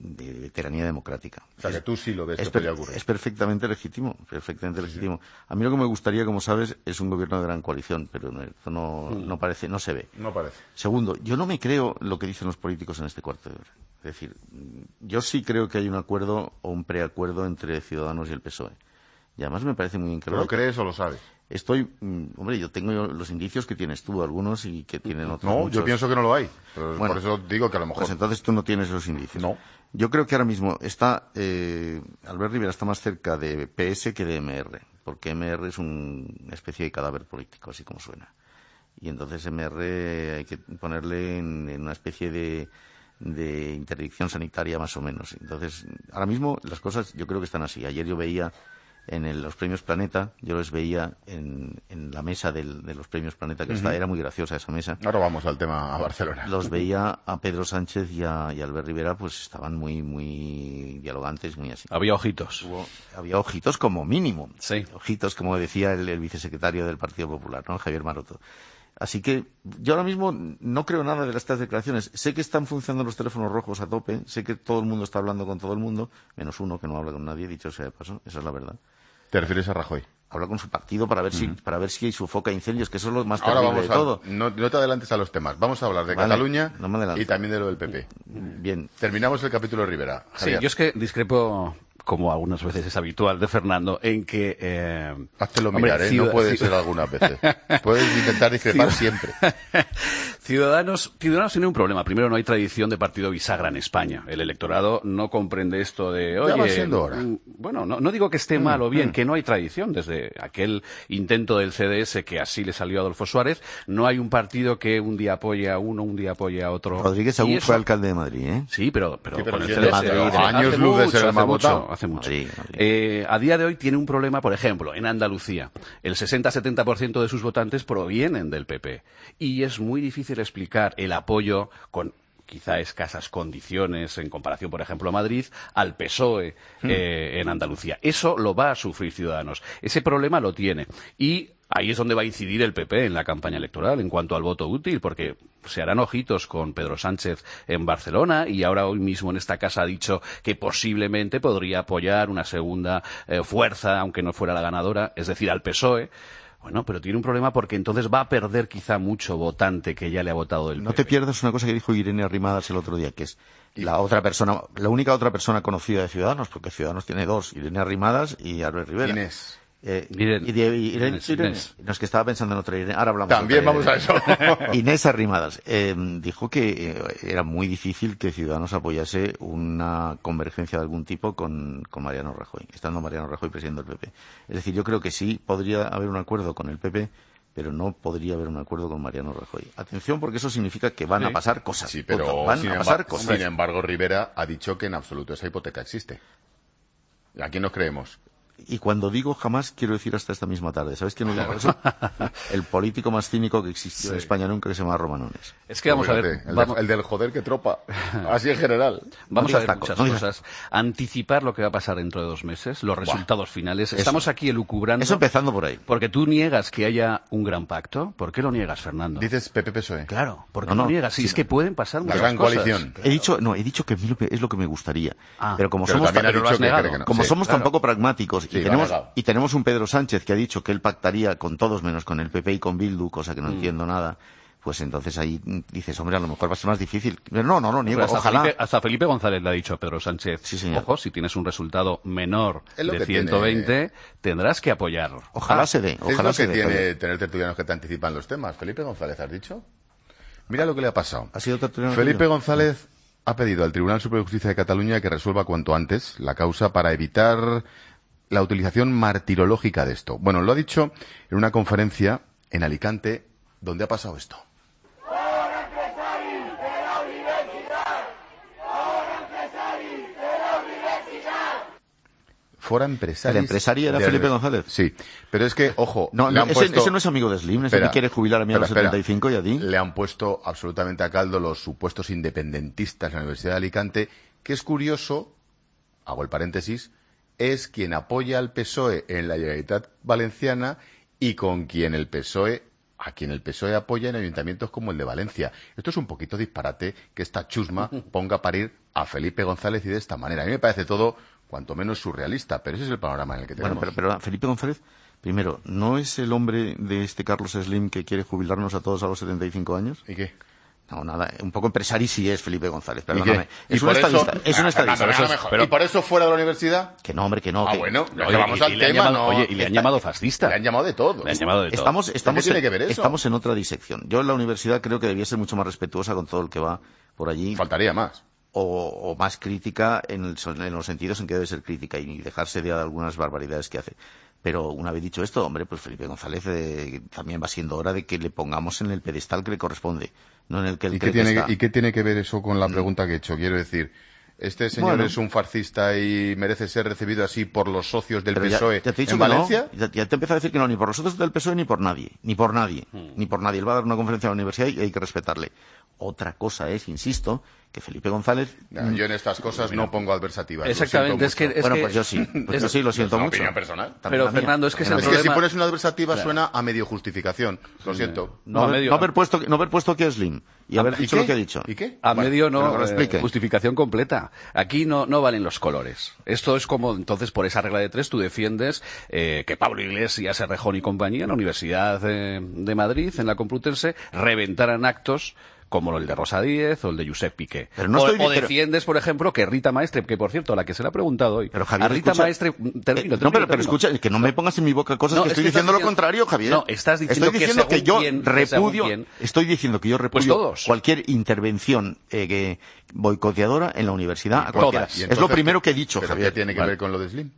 de tiranía democrática. O sea, que tú sí lo ves es, que podría ocurrir. Es perfectamente legítimo, perfectamente legítimo. A mí lo que me gustaría, como sabes, es un gobierno de gran coalición, pero esto no, no parece, no se ve. No parece. Segundo, yo no me creo lo que dicen los políticos en este cuarto de hora. Es decir, yo sí creo que hay un acuerdo o un preacuerdo entre Ciudadanos y el P S O E. Y además me parece muy bien que ¿Lo crees o lo sabes? Estoy, hombre, yo tengo los indicios que tienes tú, algunos, y que tienen otros. No, muchos. yo pienso que no lo hay. Pero Bueno, por eso digo que a lo mejor. Pues entonces tú no tienes esos indicios. No. Yo creo que ahora mismo está, eh, Albert Rivera está más cerca de P S que de M R, porque M R es un- una especie de cadáver político, así como suena. Y entonces M R hay que ponerle en, en una especie de, de interdicción sanitaria más o menos. Entonces, ahora mismo las cosas yo creo que están así. Ayer yo veía en el- los premios Planeta, yo los veía en, en la mesa del- de los premios Planeta, que Ujú. está, era muy graciosa esa mesa. Ahora vamos al tema a Barcelona. Los veía a Pedro Sánchez y a, y a Albert Rivera, pues estaban muy, muy dialogantes, muy así. Había ojitos. Hubo- había ojitos como mínimo. Sí. Ojitos, como decía el, el vicesecretario del Partido Popular, ¿no? Javier Maroto. Así que yo ahora mismo no creo nada de estas declaraciones. Sé que están funcionando los teléfonos rojos a tope, sé que todo el mundo está hablando con todo el mundo, menos uno que no habla con nadie, dicho sea de paso, esa es la verdad. ¿Te refieres a Rajoy? Habla con su partido para ver si Ujú. para ver si sofoca incendios, que eso es lo más Ahora terrible vamos de a, todo. No, no te adelantes a los temas. Vamos a hablar de Vale, Cataluña no me adelanto. y también de lo del P P. Bien. Terminamos el capítulo de Rivera. Sí, Javier. yo es que discrepo, como algunas veces es habitual, de Fernando, en que... Eh, Háztelo hombre, mirar, ¿eh? ciudad- No puede ci- ser algunas veces. Puedes intentar discrepar Ciudad- siempre. Ciudadanos, Ciudadanos tiene un problema. Primero, no hay tradición de partido bisagra en España. El electorado no comprende esto de, Ya oye, va siendo hora. mm, bueno, no, no digo que esté Mm, mal o bien, mm. que no hay tradición. Desde aquel intento del C D S que así le salió a Adolfo Suárez, no hay un partido que un día apoye a uno, un día apoye a otro. Rodríguez Y Aún eso- fue alcalde de Madrid, ¿eh? Sí, pero, pero, Sí, pero con el sí, C D S, Madrid, hace- años hace luz de mucho, ser el más hace mucho, votado. hace mucho. Madrid, Madrid. Eh, a día de hoy tiene un problema, por ejemplo, en Andalucía. El sesenta a setenta por ciento de sus votantes provienen del P P. Y es muy difícil explicar el apoyo con quizá escasas condiciones en comparación, por ejemplo, a Madrid, al P S O E eh, en Andalucía. Eso lo va a sufrir Ciudadanos. Ese problema lo tiene. Y ahí es donde va a incidir el P P en la campaña electoral en cuanto al voto útil, porque se harán ojitos con Pedro Sánchez en Barcelona y ahora hoy mismo en esta casa ha dicho que posiblemente podría apoyar una segunda eh, fuerza, aunque no fuera la ganadora, es decir, al P S O E. Bueno, pero tiene un problema porque entonces va a perder quizá mucho votante que ya le ha votado del No P P. te pierdas una cosa que dijo Irene Arrimadas el otro día, que es la otra persona, la única otra persona conocida de Ciudadanos, porque Ciudadanos tiene dos, Irene Arrimadas y Albert Rivera. ¿Quién es? Eh, Irene. y de- Irene, Inés, Irene. Inés. No, es que estaba pensando en otra Irene. Ahora hablamos. También de otra vamos a Irene. eso. Inés Arrimadas eh, dijo que eh, era muy difícil que Ciudadanos apoyase una convergencia de algún tipo con, con Mariano Rajoy, estando Mariano Rajoy presidente del P P. Es decir, yo creo que sí podría haber un acuerdo con el P P, pero no podría haber un acuerdo con Mariano Rajoy. Atención, porque eso significa que van Sí. a pasar cosas. Sí, pero Punto. van sin, a embar- pasar cosas. sin embargo, Rivera ha dicho que en absoluto esa hipoteca existe. ¿A quién nos creemos? Y cuando digo jamás, quiero decir hasta esta misma tarde. ¿Sabes quién lo dijo eso? El político más cínico que existió en Sí. España nunca, que se llama Romanones. Es que vamos a ver, Fíjate, el, vamos- de- el del joder que tropa. Así en general. Vamos No a digas ver tacos, muchas no digas- cosas. Anticipar lo que va a pasar dentro de dos meses, los resultados finales. Estamos aquí elucubrando. Eso empezando por ahí. Porque tú niegas que haya un gran pacto. ¿Por qué lo niegas, Fernando? Dices P P P S O E. Claro, ¿por qué No, lo no, niegas? Si sí. es que pueden pasar La muchas gran cosas. coalición. He dicho, no, he dicho que a mí lo que- es lo que me gustaría. Ah, pero como pero somos también tan- ha pero lo dicho has que negado. cree que no. como Sí, somos claro. tan poco pragmáticos Sí, y lo ha tenemos negado. y tenemos un Pedro Sánchez que ha dicho que él pactaría con todos menos con el P P y con Bildu, cosa que no Mm. entiendo nada, pues entonces ahí mm, dices, hombre, a lo mejor va a ser más difícil. Pero no, no, no, niego, Pero hasta, ojalá. Felipe, hasta Felipe González le ha dicho a Pedro Sánchez, Sí, señor. ojo, si tienes un resultado menor Es lo de que ciento veinte, tendrás que apoyar. Ojalá Ah, se dé, Es ojalá lo se que dé. tiene Javier. tener tertulianos que te anticipan los temas. Felipe González, ¿has dicho? Mira lo que le ha pasado. ¿Ha sido tertuliano Felipe tuyo? González ha pedido al Tribunal Superior de Justicia de Cataluña que resuelva cuanto antes la causa para evitar la utilización martirológica de esto. Bueno, lo ha dicho en una conferencia en Alicante, donde ha pasado esto. Fora Empresaris. ¿El empresario era de- Felipe González? Sí, pero es que, ojo, No, le no, han ese, puesto- ese no es amigo de Slim, ese Espera, que quiere jubilar a mí a los espera, espera. setenta y cinco y a ti. Le han puesto absolutamente a caldo los supuestos independentistas en la Universidad de Alicante, que es curioso, hago el paréntesis, es quien apoya al P S O E en la Generalitat Valenciana y con quien el P S O E a quien el P S O E apoya en ayuntamientos como el de Valencia. Esto es un poquito disparate que esta chusma ponga a parir a Felipe González y de esta manera. A mí me parece todo cuanto menos surrealista, pero ese es el panorama en el que tenemos. Bueno, pero, pero Felipe González, primero, ¿no es el hombre de este Carlos Slim que quiere jubilarnos a todos a los setenta y cinco años? ¿Y qué? No, nada, un poco empresario sí es Felipe González, ¿Y perdóname. qué? Es ¿Y un por eso- estadista, es un Ah, estadista. Fernando, venga, mejor. ¿Y por eso fuera de la universidad? Que no, hombre, que no. Ah, que- bueno, que- oye, vamos y- al y le han tema, llamado- ¿no? oye, y le han llamado fascista. Le han llamado de todo. Le han llamado de todo. Estamos, estamos, ¿Qué tiene en, que ver eso? estamos en otra disección. Yo en la universidad creo que debía ser mucho más respetuosa con todo el que va por allí. Faltaría más. O, o más crítica en, el- en los sentidos en que debe ser crítica y dejarse de algunas barbaridades que hace. Pero una vez dicho esto, hombre, pues Felipe González eh, también va siendo hora de que le pongamos en el pedestal que le corresponde, no en el que él ¿Y cree qué, tiene, que está. ¿Y qué tiene que ver eso con la pregunta que he hecho? Quiero decir, ¿este señor Bueno. es un fascista y merece ser recibido así por los socios del Pero P ya- S O E ya te he dicho en que no. Valencia? Ya, ya te empiezo a decir que no, ni por los socios del P S O E ni por nadie. Ni por nadie. Hmm. Ni por nadie. Él va a dar una conferencia en la universidad y hay que respetarle. Otra cosa es, insisto, que Felipe González... No, yo en estas cosas no pongo adversativas. lo Exactamente, siento es que- mucho. es bueno, que- pues yo sí. Pues es- yo sí, lo siento es una mucho. opinión personal. También Pero la mía. Fernando, es que es el Es que problema. si pones una adversativa Claro. suena a medio justificación. Lo siento. No, No, a haber, medio- no haber puesto, no haber puesto que es Slim y haber ¿Y dicho qué? lo que ha dicho. ¿Y qué? A Bueno, medio pero no, que lo eh, explique. justificación completa. Aquí no, no valen los colores. Esto es como, entonces, por esa regla de tres, tú defiendes eh, que Pablo Iglesias, Errejón y compañía, en la Universidad eh, de Madrid, en la Complutense, reventaran actos como el de Rosa Díez o el de Josep Piqué. Pero no o, estoy- o pero- defiendes, por ejemplo, que Rita Maestre, que por cierto, a la que se le ha preguntado hoy, Pero Javier, a Rita escucha- Maestre, termino, Eh, termino, no, pero, pero termino. escucha, que no me pongas en mi boca cosas No, que es estoy que estás diciendo lo diciendo- contrario, Javier. No, estás diciendo estoy que diciendo que, según yo quién, que según repudio, quién. estoy diciendo que yo Pues repudio todos. cualquier intervención eh, que boicoteadora en la universidad, a Todas. cualquiera. Y Es entonces, lo primero que he dicho, ¿pero Javier. qué tiene que Vale. ver con lo de Slim?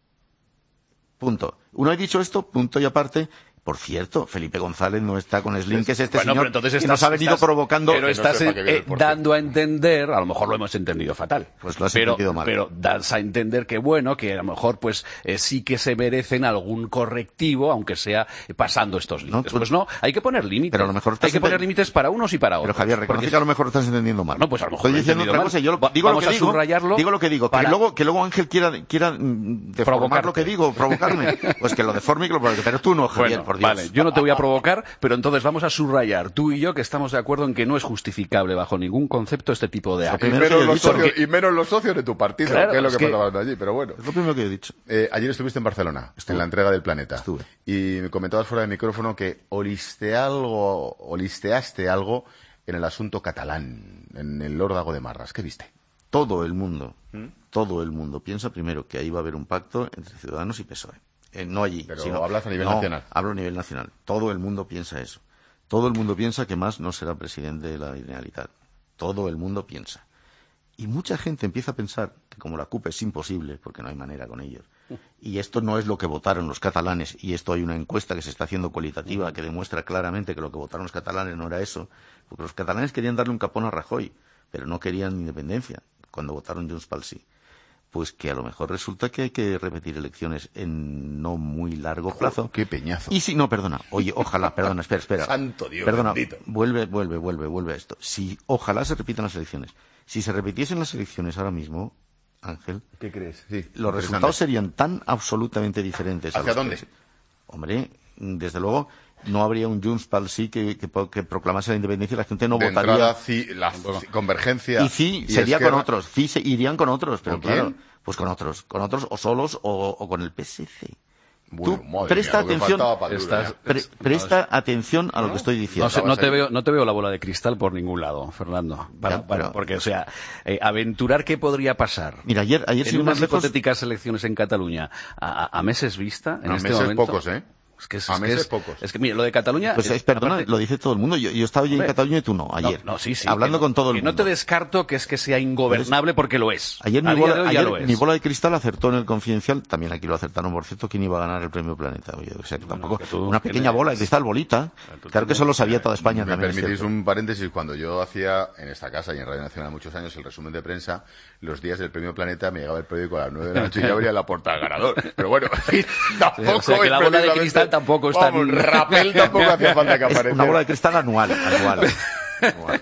Punto. Una vez dicho esto, punto y aparte. Por cierto, Felipe González no está con Slim, que es este Bueno, señor pero entonces que estás, nos ha venido estás- provocando. Pero Que no estás sepa eh, que viene el eh, porqué. dando a entender, a lo mejor lo hemos entendido fatal. Pues lo has pero, entendido mal. Pero das a entender que bueno, que a lo mejor pues eh, sí que se merecen algún correctivo, aunque sea pasando estos límites. tú- pues no, hay que poner límites. Pero a lo mejor hay estás que poner enten- límites para unos y para Pero otros. Javier, reconoce Porque que a lo mejor lo estás entendiendo mal. No, pues a lo mejor Estoy lo he diciendo entendido otra cosa. mal. Yo lo- Va- digo lo vamos que a digo. subrayarlo Digo lo que digo. para- Que luego, que luego Ángel quiera, quiera mm, deformar Provocarte. lo que digo, provocarme. Pues que lo deforme y que lo provoque. Pero tú no, Javier, Bueno, por Dios. vale, yo no te voy a provocar, pero entonces vamos a subrayar, tú y yo, que estamos de acuerdo en que no es justificable bajo ningún concepto este tipo de Lo actos. Y primero que menos, yo he los dicho, socios, porque- y menos los socios de tu partido, Claro, que es lo es que que- pasaban allí, pero bueno. Es lo primero que he dicho. Eh, ayer estuviste en Barcelona, Estuve. en la entrega del Planeta. Estuve. Y me comentabas fuera de micrófono que oliste algo, olisteaste algo en el asunto catalán, en el órdago de Marras. ¿Qué viste? Todo el mundo, todo el mundo piensa primero que ahí va a haber un pacto entre Ciudadanos y P S O E. Eh, no allí. Pero sino, hablas a nivel no, nacional. Hablo a nivel nacional. Todo el mundo piensa eso. Todo el mundo piensa que Mas no será presidente de la Generalitat. Todo el mundo piensa. Y mucha gente empieza a pensar que como la CUP es imposible, porque no hay manera con ellos, y esto no es lo que votaron los catalanes, y esto hay una encuesta que se está haciendo cualitativa que demuestra claramente que lo que votaron los catalanes no era eso, porque los catalanes querían darle un capón a Rajoy, pero no querían independencia cuando votaron Junts pel Sí. Pues que a lo mejor resulta que hay que repetir elecciones en no muy largo plazo. ¡Qué peñazo! Y si no, perdona, oye, ojalá, perdona, espera, espera. Santo Dios Perdona, bendito. vuelve, vuelve, vuelve, vuelve a esto. Si ojalá se repitan las elecciones. Si se repitiesen las elecciones ahora mismo, Ángel, ¿Qué crees? Sí, los interesante. resultados serían tan absolutamente diferentes. a ¿Hacia los que dónde? se- Hombre, desde luego, no habría un Junts pel Sí que, que, que proclamase la independencia y la gente no de votaría. entrada, ci- la ci- convergencia. Y sí, sería Esquerra. con otros. Sí, se irían con otros, pero ¿Con quién? claro, pues con otros. Con otros o solos o, o con el P S C. Bueno, Tú madre presta mía, lo que atención, faltaba para el Estás- duro, ya. pre- presta atención a lo que estoy diciendo. No, sé, no vas te ahí. veo, no te veo la bola de cristal por ningún lado, Fernando. Para- Ya, para- pero- porque, o sea, eh, aventurar qué podría pasar Mira, ayer, ayer en sin ir unas más lejos, hipotéticas elecciones en Cataluña a, a- a meses vista, en A este meses momento. pocos, ¿eh? Es que es, A es que meses es- pocos. Es que, mira, lo de Cataluña. pues eh, es, perdona, aparte- lo dice todo el mundo. Yo, yo estaba allí en Hombre, Cataluña y tú no, ayer. No, no, sí, sí. Hablando que no- con todo el que mundo. no te descarto que es que sea ingobernable porque lo es. Ayer, A mi día bola, de hoy ya ayer lo es. mi bola de cristal acertó en el Confidencial, también aquí lo acertaron, por cierto, quién iba a ganar el premio Planeta. Oye, o sea, que tampoco, que tú una pequeña tienes- bola de cristal, bolita. tú Claro que tienes- eso lo sabía toda España Me también. es permitís cierto. un paréntesis. Cuando yo hacía en esta casa y en Radio Nacional muchos años el resumen de prensa, los días del Premio Planeta me llegaba el periódico a las nueve de la noche y ya abría la puerta al ganador. Pero bueno, tampoco O sea, que es la bola de precisamente- cristal tampoco es tan- Vamos, Rapel tampoco hacía falta que Es apareciera. una bola de cristal anual. anual. Anual.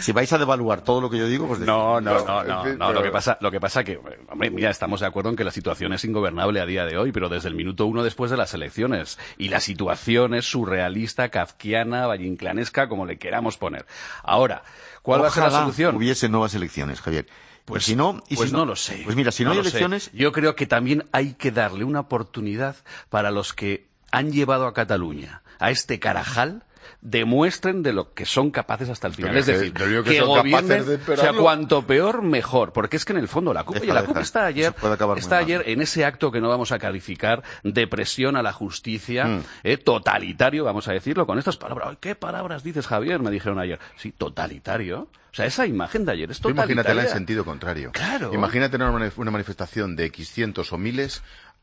si vais a devaluar todo lo que yo digo, pues... No, no, no, no, no, lo que pasa, lo que pasa que, hombre, mira, estamos de acuerdo en que la situación es ingobernable a día de hoy, pero desde el minuto uno después de las elecciones, y la situación es surrealista, kafkiana, vallinclanesca, como le queramos poner. Ahora, ¿cuál Ojalá va a ser la solución? Hubiese nuevas elecciones, Javier. Pues, y si no, y pues si no, no lo sé. Pues mira, si no, no hay lo elecciones... sé. Yo creo que también hay que darle una oportunidad para los que han llevado a Cataluña a este carajal, demuestren de lo que son capaces hasta el final. Pero es decir, que, que, que son gobiernen, de o sea, cuanto peor, mejor. Porque es que en el fondo la CUP, Deja, oye, la deja. CUP está ayer, está mal. ayer en ese acto que no vamos a calificar de presión a la justicia, Mm. eh, totalitario, vamos a decirlo, con estas palabras. Ay, ¿qué palabras dices, Javier? Me dijeron ayer. Sí, totalitario. O sea, esa imagen de ayer es totalitaria. Imagínatela en sentido contrario. Claro. Imagínate una, manif- una manifestación de X cientos o miles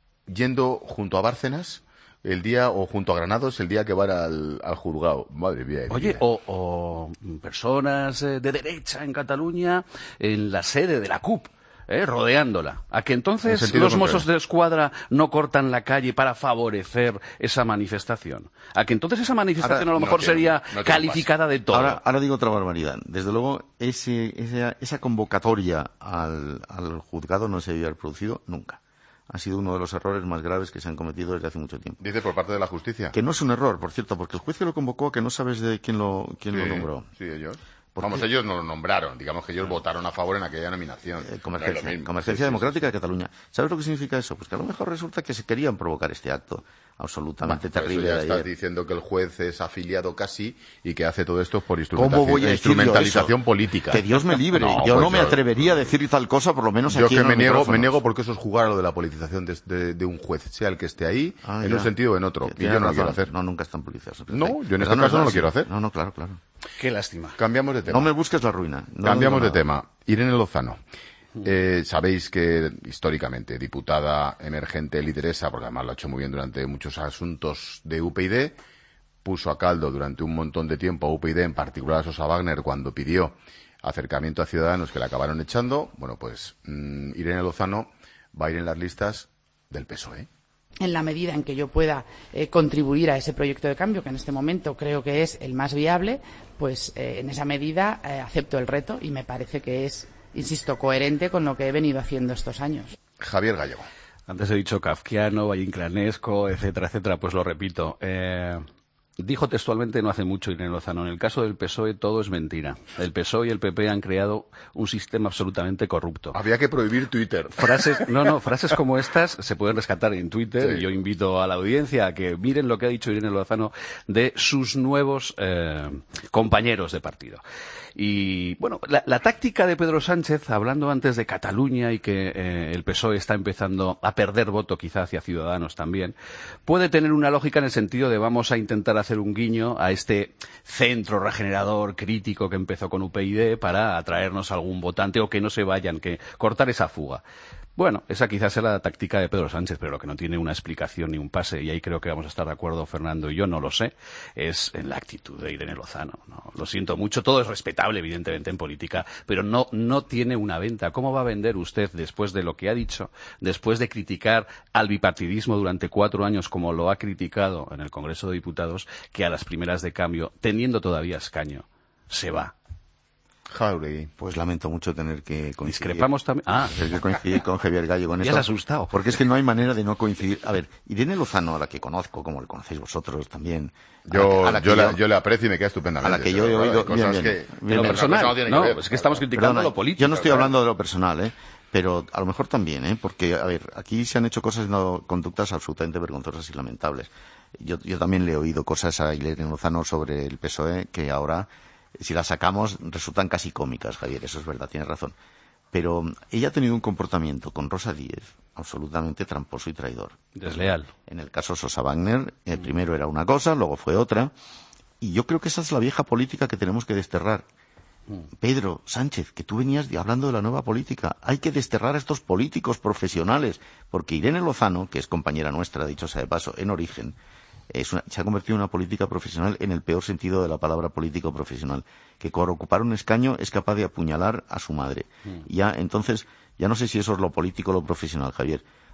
yendo junto a Bárcenas el día, o junto a Granados el día que van al, al juzgado. Madre mía. Oye, o, o personas eh, de derecha en Cataluña en la sede de la CUP. Eh, rodeándola. A que En entonces sentido los contrario. Mossos de Escuadra no cortan la calle para favorecer esa manifestación. A que entonces esa manifestación Ahora, a lo no mejor tiene- sería no tiene calificada de todo. Ahora, ahora digo otra barbaridad. Desde luego, ese, esa, esa convocatoria al, al juzgado no se debía haber producido nunca. Ha sido uno de los errores más graves que se han cometido desde hace mucho tiempo. Dice por parte de la justicia. Que no es un error, por cierto, porque el juez que lo convocó, que no sabes de quién lo, quién lo Sí, nombró. Sí, ellos. ¿Por Vamos, qué? ellos no lo nombraron. Digamos que ellos votaron a favor en aquella nominación. Eh, No Convergencia, es lo mismo. Convergencia Sí, sí, Democrática de Cataluña. ¿Sabes lo que significa eso? Pues que a lo mejor resulta que se querían provocar este acto absolutamente Bueno, por terrible eso ya de estás ayer. diciendo que el juez es afiliado casi y que hace todo esto por ¿Cómo voy a decir yo instrumentalización eso? política. Que Dios me libre. No, yo pues no me atrevería a decir tal cosa, por lo menos Yo aquí que en me los niego, micrófonos. me niego porque eso es jugar a lo de la politización de, de- de un juez, sea el que esté ahí, Ah, en ya. un sentido o en otro. Y Tienes yo no lo razón. quiero hacer. No, nunca están politizados. No, yo en Pero este caso no lo es quiero así. hacer. No, no, claro, claro. Qué lástima. Cambiamos de tema. No me busques la ruina. No Cambiamos de digo nada. tema. Irene Lozano. Eh, sabéis que históricamente diputada emergente lideresa, porque además lo ha hecho muy bien durante muchos asuntos de U P yD, puso a caldo durante un montón de tiempo a U P yD, en particular a Sosa Wagner, cuando pidió acercamiento a Ciudadanos, que la acabaron echando. Bueno, pues mmm, Irene Lozano va a ir en las listas del P S O E. En la medida en que yo pueda eh, contribuir a ese proyecto de cambio, que en este momento creo que es el más viable, pues eh, en esa medida eh, acepto el reto y me parece que es, insisto, coherente con lo que he venido haciendo estos años. Javier Gallego. Antes he dicho kafkiano, vallinclanesco, etcétera, etcétera, pues lo repito. Eh, dijo textualmente no hace mucho Irene Lozano, en el caso del P S O E todo es mentira. El P S O E y el P P han creado un sistema absolutamente corrupto. Había que prohibir Twitter. Frases, no, no, frases como estas se pueden rescatar en Twitter. Sí. Y yo invito a la audiencia a que miren lo que ha dicho Irene Lozano de sus nuevos eh, compañeros de partido. Y bueno, la, la táctica de Pedro Sánchez, hablando antes de Cataluña y que eh, el P S O E está empezando a perder voto quizá hacia Ciudadanos también, puede tener una lógica en el sentido de vamos a intentar hacer un guiño a este centro regenerador crítico que empezó con U P yD para atraernos algún votante o que no se vayan, que cortar esa fuga. Bueno, esa quizás es la táctica de Pedro Sánchez, pero lo que no tiene una explicación ni un pase, y ahí creo que vamos a estar de acuerdo Fernando y yo, no lo sé, es en la actitud de Irene Lozano. ¿no? Lo siento mucho, todo es respetable, evidentemente, en política, pero no, no tiene una venta. ¿Cómo va a vender usted, después de lo que ha dicho, después de criticar al bipartidismo durante cuatro años, como lo ha criticado en el Congreso de Diputados, que a las primeras de cambio, teniendo todavía escaño, se va? Jauregui. Pues lamento mucho tener que coincidir. Discrepamos también. Ah. Tener que coincidir con Javier Gallego en Ya esto. se ha asustado. Porque es que no hay manera de no coincidir. A ver, Irene Lozano, a la que conozco, como le conocéis vosotros también. a Yo, la- a la que yo, la, yo le aprecio y me queda estupendamente. a la que yo he pero, oído. hay cosas bien, bien, que- bien, lo bien. personal, no tiene que no, ver. es que estamos criticando Perdona, lo político. yo no estoy claro. hablando de lo personal, ¿eh? Pero a lo mejor también, ¿eh? Porque, a ver, aquí se han hecho cosas, no, conductas absolutamente vergonzosas y lamentables. Yo, yo también le he oído cosas a Irene Lozano sobre el P S O E que ahora, si las sacamos, resultan casi cómicas, Javier, eso es verdad, tienes razón. Pero ella ha tenido un comportamiento con Rosa Díez absolutamente tramposo y traidor. Desleal. En el caso Sosa Wagner, el primero era una cosa, luego fue otra. Y yo creo que esa es la vieja política que tenemos que desterrar. Pedro Sánchez, que tú venías de- hablando de la nueva política, hay que desterrar a estos políticos profesionales, porque Irene Lozano, que es compañera nuestra, dicho sea de paso, en origen, es una- se ha convertido en una política profesional en el peor sentido de la palabra político profesional, que por ocupar un escaño es capaz de apuñalar a su madre. Ya, entonces, ya no sé si eso es lo político o lo profesional, Javier.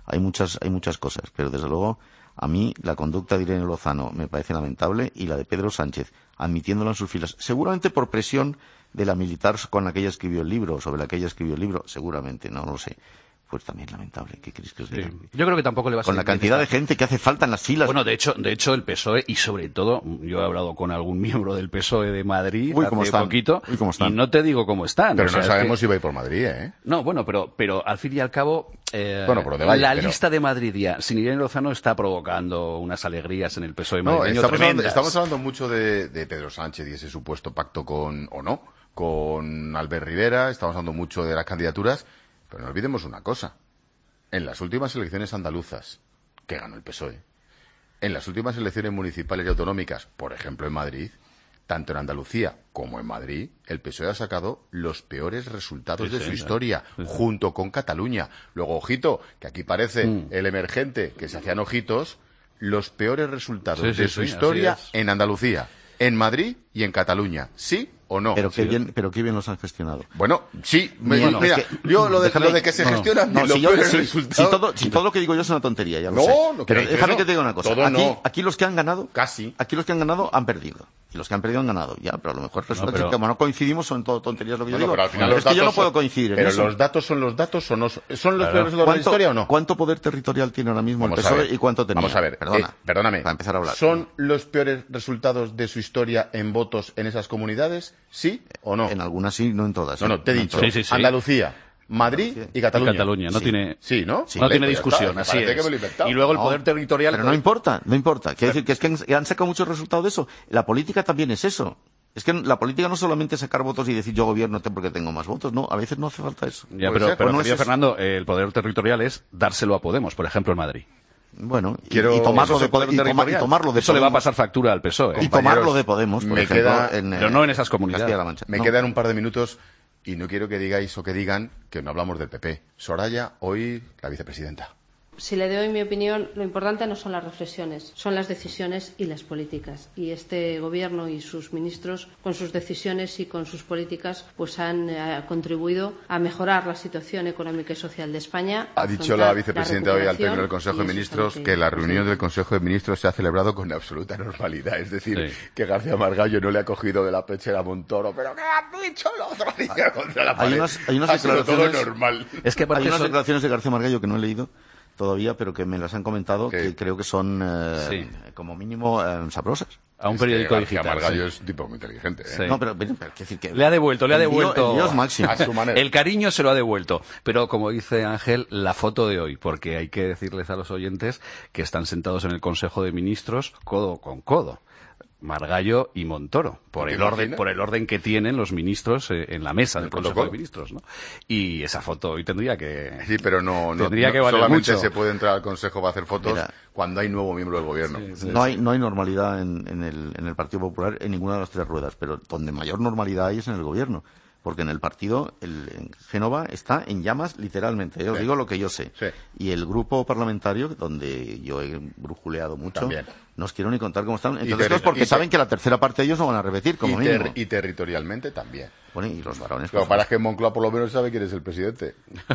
hay muchas, hay muchas cosas, pero desde luego a mí la conducta de Irene Lozano me parece lamentable y la de Pedro Sánchez, admitiéndola en sus filas, seguramente por presión de la militar con la que ella escribió el libro, sobre la que ella escribió el libro, seguramente, no lo sé. Pues también lamentable, ¿qué queréis que os diga? Sí. Yo creo que tampoco le va a Con la cantidad de gente que hace falta en las filas. Bueno, de hecho, de hecho el P S O E, y sobre todo, yo he hablado con algún miembro del P S O E de Madrid Uy, hace ¿cómo están? poquito, Uy, ¿cómo están? y no te digo cómo están. Pero o sea, no es sabemos que... si va a ir por Madrid, ¿eh? No, bueno, pero, pero al fin y al cabo, eh, Bueno, por donde vaya, la pero- lista de Madrid ya, sin Irene Lozano, está provocando unas alegrías en el P S O E No, madrileño estamos hablando, tremendas. estamos hablando mucho de, de Pedro Sánchez y ese supuesto pacto con, o no, con Albert Rivera, estamos hablando mucho de las candidaturas, pero no olvidemos una cosa. En las últimas elecciones andaluzas, que ganó el P S O E, en las últimas elecciones municipales y autonómicas, por ejemplo en Madrid, tanto en Andalucía como en Madrid, el P S O E ha sacado los peores resultados Sí, de sí, su sí. historia, Sí, sí. junto con Cataluña. Luego, ojito, que aquí parece Mm. el emergente, que se hacían ojitos, los peores resultados Sí, sí, de sí, su así historia es. en Andalucía, en Madrid y en Cataluña. ¿Sí o no? Pero qué Sí. bien, pero qué bien los han gestionado. Bueno, sí, me- Bueno, mira, es que- yo lo de, déjame- lo de que se no, gestionan no, los si yo- peores si- resultados... si todo, si todo lo que digo yo es una tontería, ya lo No, sé. no Pero creáis que déjame no. que te diga una cosa. Todo Aquí, no. aquí los que han ganado, casi. Aquí los que han ganado han perdido. Y los que han perdido han ganado. Ya, pero a lo mejor resulta pero- que como no coincidimos son todo tonterías lo que yo No, no, digo. pero al final es los que yo no datos puedo son- coincidir en pero eso. los datos son los datos o no son, ¿son los Claro. peores resultados de la ¿Cuánto- historia o no? ¿Cuánto poder territorial tiene ahora mismo Vamos el a P S O E ver. y cuánto tenía? Vamos a ver, Perdona. eh, perdóname. Para empezar a hablar. ¿Son los peores resultados de su historia en votos en esas comunidades? ¿Sí o no? En algunas sí, no en todas. No, no, te he en dicho. todas. Sí, sí, sí. Andalucía, Madrid y Cataluña. Cataluña, no Sí. tiene, Sí, ¿no? no Vale, tiene pues ya discusión, está, así parece es. que me lo he inventado. Y luego el No, poder territorial... Pero no importa, no importa. Quiero decir que es que han, han sacado muchos resultados de eso. La política también es eso. Es que la política no solamente es sacar votos y decir yo gobierno porque tengo más votos. No, a veces no hace falta eso. Ya, Puede pero, ser, pero o no querido es eso. Fernando, el poder territorial es dárselo a Podemos, por ejemplo, en Madrid. Bueno, y, Quiero- y tomarlo Eso de es poder Podemos. Y, toma- y territorial. tomarlo de Eso le va a Podemos. pasar factura al P S O E. Y tomarlo de Podemos, por me ejemplo, queda- en, eh, pero no en esas comunidades. Castilla-La Mancha. Me No. quedan un par de minutos y no quiero que digáis o que digan que no hablamos del P P. Soraya, hoy la vicepresidenta. Si le doy mi opinión, lo importante no son las reflexiones, son las decisiones y las políticas. Y este Gobierno y sus ministros, con sus decisiones y con sus políticas, pues han eh, contribuido a mejorar la situación económica y social de España. Ha a dicho afrontar la vicepresidenta hoy al recuperación, término del Consejo y de eso es Ministros algo que la reunión del Consejo de Ministros se ha celebrado con absoluta normalidad. Es decir, Sí. que García Margallo no le ha cogido de la pechera a Montoro. ¿Pero qué has dicho el otro día contra la Hay pared? unas, hay unas ha sido todo declaraciones. normal. Es que aparte hay unas eso- declaraciones de García Margallo que no he leído todavía, pero que me las han comentado, que creo que son eh, como mínimo eh, sabrosas. A un Es que periódico García digital. Margallo sí. es un tipo muy inteligente. ¿eh? Sí. No, pero, pero, pero, quiero decir que Le ha devuelto, le ha el lío- devuelto. el lío es máximo. A su manera. El cariño se lo ha devuelto. Pero como dice Ángel, la foto de hoy, porque hay que decirles a los oyentes que están sentados en el Consejo de Ministros codo con codo. Margallo y Montoro, por ¿Te el orden, imaginas? por el orden que tienen los ministros eh, en la mesa del Codo a Consejo de codo. Ministros, ¿no? Y esa foto hoy tendría que Sí, pero no, no, tendría no- que valer solamente mucho. se puede entrar al Consejo para hacer fotos Mira. cuando hay nuevo miembro del gobierno. no hay no hay normalidad en, en el, en el Partido Popular en ninguna de las tres ruedas, pero donde mayor normalidad hay es en el gobierno. Porque en el partido, el, en Génova está en llamas literalmente. Yo os Sí. digo lo que yo sé. Sí. Y el grupo parlamentario, donde yo he brujuleado mucho, También. no os quiero ni contar cómo están. Y Entonces, terri- es porque y ter- saben que la tercera parte de ellos no van a repetir, como y, ter- mínimo. y territorialmente también. Bueno, y los varones, Lo que pues, pasa es que en Moncloa por lo menos sabe quién es el presidente.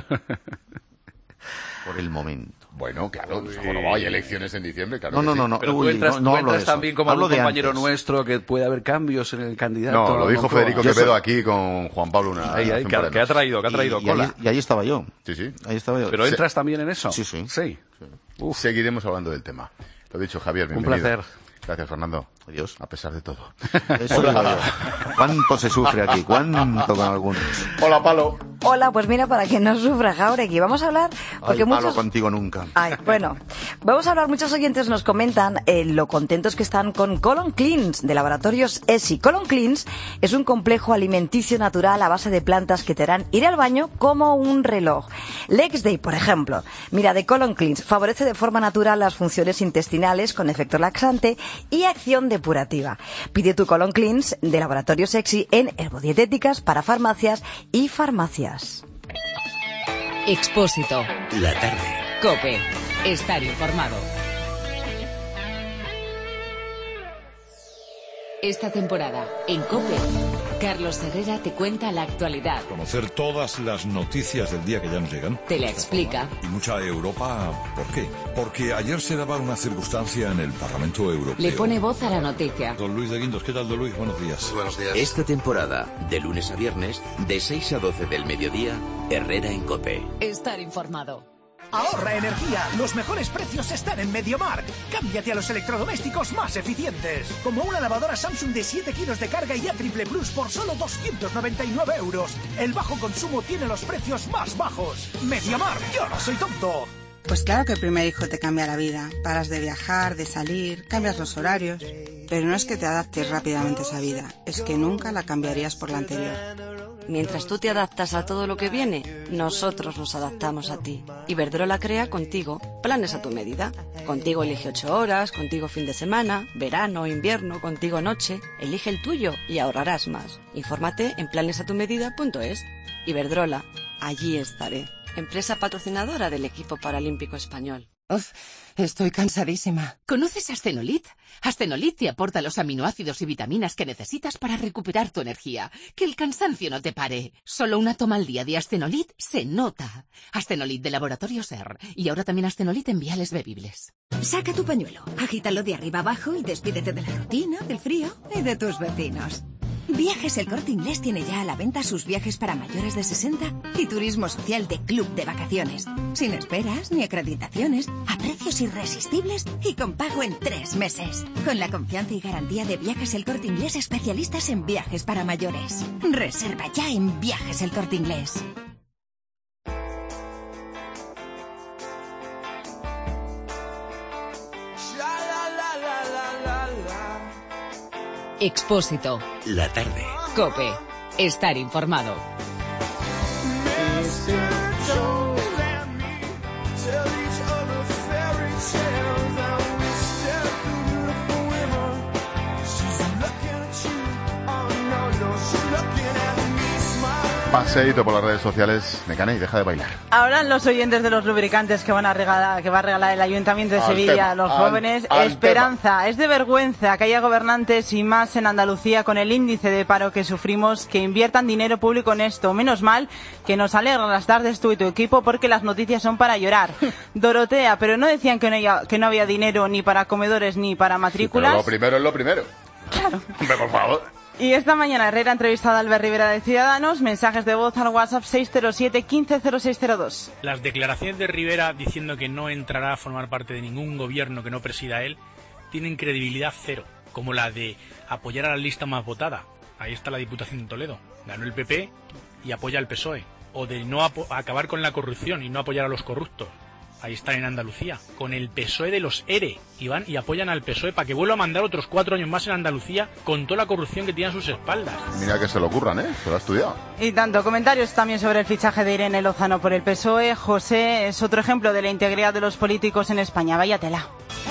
por el momento. Bueno, claro, pues, como hay elecciones en diciembre, claro. No, que no, sí. no, no. Pero tú Uy, entras, no, no tú hablo de entras eso. también como Hablo algún de compañero antes. nuestro que puede haber cambios en el candidato. No, lo dijo Moncloa. Federico Yo Quevedo soy- aquí con Juan Pablo una Ahí, ahí, hace un que, par de que ha meses. traído, que ha traído Y, y cola. ahí, y ahí estaba yo. Sí, sí. Ahí estaba yo. Pero Se- entras también en eso. Sí, sí. Sí. Seguiremos hablando del tema. Lo dicho, Javier, Un bienvenido. placer. Gracias, Fernando. Adiós. A pesar de todo. Eso digo yo. ¿Cuánto se sufre aquí? ¿Cuánto con algunos? Hola, Palo. Hola, pues mira, para que no sufra, Jauregui, vamos a hablar... Porque Ay, palo muchos... contigo nunca. Ay, bueno, vamos a hablar, muchos oyentes nos comentan eh, lo contentos que están con Colon Cleans, de Laboratorios E S I. Colon Cleans es un complejo alimenticio natural a base de plantas que te harán ir al baño como un reloj. Lex Day, por ejemplo. Mira, de Colon Cleans favorece de forma natural las funciones intestinales con efecto laxante y acción depurativa. Pide tu Colon Cleans de Laboratorios E S I en Herbodietéticas para farmacias y farmacias. Expósito. La tarde. COPE. Estar informado. Esta temporada, en COPE, Carlos Herrera te cuenta la actualidad. Conocer todas las noticias del día que ya nos llegan. Te la explica. Y mucha Europa, ¿por qué? Porque ayer se daba una circunstancia en el Parlamento Europeo. Le pone voz a la noticia. Don Luis de Guindos, ¿qué tal, don Luis? Buenos días. Muy buenos días. Esta temporada, de lunes a viernes, de seis a doce del mediodía, Herrera en COPE. Estar informado. Ahorra energía, los mejores precios están en MediaMarkt. Cámbiate a los electrodomésticos más eficientes, como una lavadora Samsung de siete kilos de carga y A Triple Plus por solo doscientos noventa y nueve euros. El bajo consumo tiene los precios más bajos. MediaMarkt, yo no soy tonto. Pues claro que el primer hijo te cambia la vida. Paras de viajar, de salir, cambias los horarios. Pero no es que te adaptes rápidamente a esa vida, es que nunca la cambiarías por la anterior. Mientras tú te adaptas a todo lo que viene, nosotros nos adaptamos a ti. Iberdrola crea contigo planes a tu medida. Contigo elige ocho horas, contigo fin de semana, verano, invierno, contigo noche. Elige el tuyo y ahorrarás más. Infórmate en planes a tu medida punto es. Iberdrola, allí estaré. Empresa patrocinadora del equipo paralímpico español. Uf, estoy cansadísima. ¿Conoces Ascenolit? Ascenolit te aporta los aminoácidos y vitaminas que necesitas para recuperar tu energía. Que el cansancio no te pare. Solo una toma al día de Ascenolit se nota. Ascenolit de Laboratorio Ser. Y ahora también Ascenolit en viales bebibles. Saca tu pañuelo, agítalo de arriba abajo y despídete de la rutina, del frío y de tus vecinos. Viajes El Corte Inglés tiene ya a la venta sus viajes para mayores de sesenta y turismo social de club de vacaciones. Sin esperas ni acreditaciones, a precios irresistibles y con pago en tres meses. Con la confianza y garantía de Viajes El Corte Inglés, especialistas en viajes para mayores. Reserva ya en Viajes El Corte Inglés. Expósito. La tarde. COPE. Estar informado. Paseíto por las redes sociales, Mecane, y deja de bailar. Hablan los oyentes de los lubricantes que van a regalar, que va a regalar el Ayuntamiento de Al Sevilla tema, a los al- jóvenes. al Esperanza. Tema. Es de vergüenza que haya gobernantes y más en Andalucía con el índice de paro que sufrimos que inviertan dinero público en esto. Menos mal que nos alegran las tardes tú y tu equipo porque las noticias son para llorar. Dorotea, pero no decían que no había, que no había dinero ni para comedores ni para matrículas. Pero lo primero es lo primero. Claro. Hombre, por favor. Y esta mañana Herrera ha entrevistado a Albert Rivera de Ciudadanos. Mensajes de voz al WhatsApp seis cero siete, quince cero seis cero dos. Las declaraciones de Rivera diciendo que no entrará a formar parte de ningún gobierno que no presida él tienen credibilidad cero, como la de apoyar a la lista más votada. Ahí está la Diputación de Toledo. Ganó el P P y apoya al P S O E. O de no apo- acabar con la corrupción y no apoyar a los corruptos. Ahí están en Andalucía, con el P S O E de los E R E, y van y apoyan al P S O E para que vuelva a mandar otros cuatro años más en Andalucía con toda la corrupción que tiene a sus espaldas. Mira que se lo ocurran, ¿eh? Se lo ha estudiado. Y tanto, comentarios también sobre el fichaje de Irene Lozano por el P S O E. José es otro ejemplo de la integridad de los políticos en España. Vaya tela.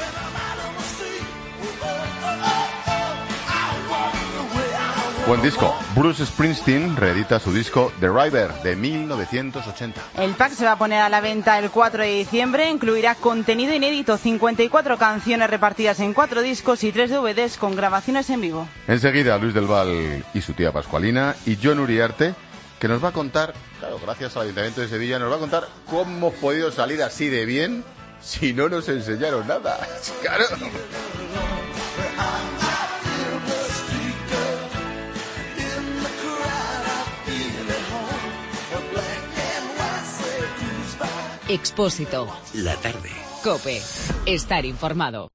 Buen disco. Bruce Springsteen reedita su disco The River de mil novecientos ochenta. El pack se va a poner a la venta el cuatro de diciembre. Incluirá contenido inédito, cincuenta y cuatro canciones repartidas en cuatro discos y tres D V Ds con grabaciones en vivo. Enseguida Luis del Val y su tía Pascualina y John Uriarte, que nos va a contar, claro, gracias al Ayuntamiento de Sevilla, nos va a contar cómo hemos podido salir así de bien si no nos enseñaron nada. Claro. Expósito. La tarde. COPE. Estar informado.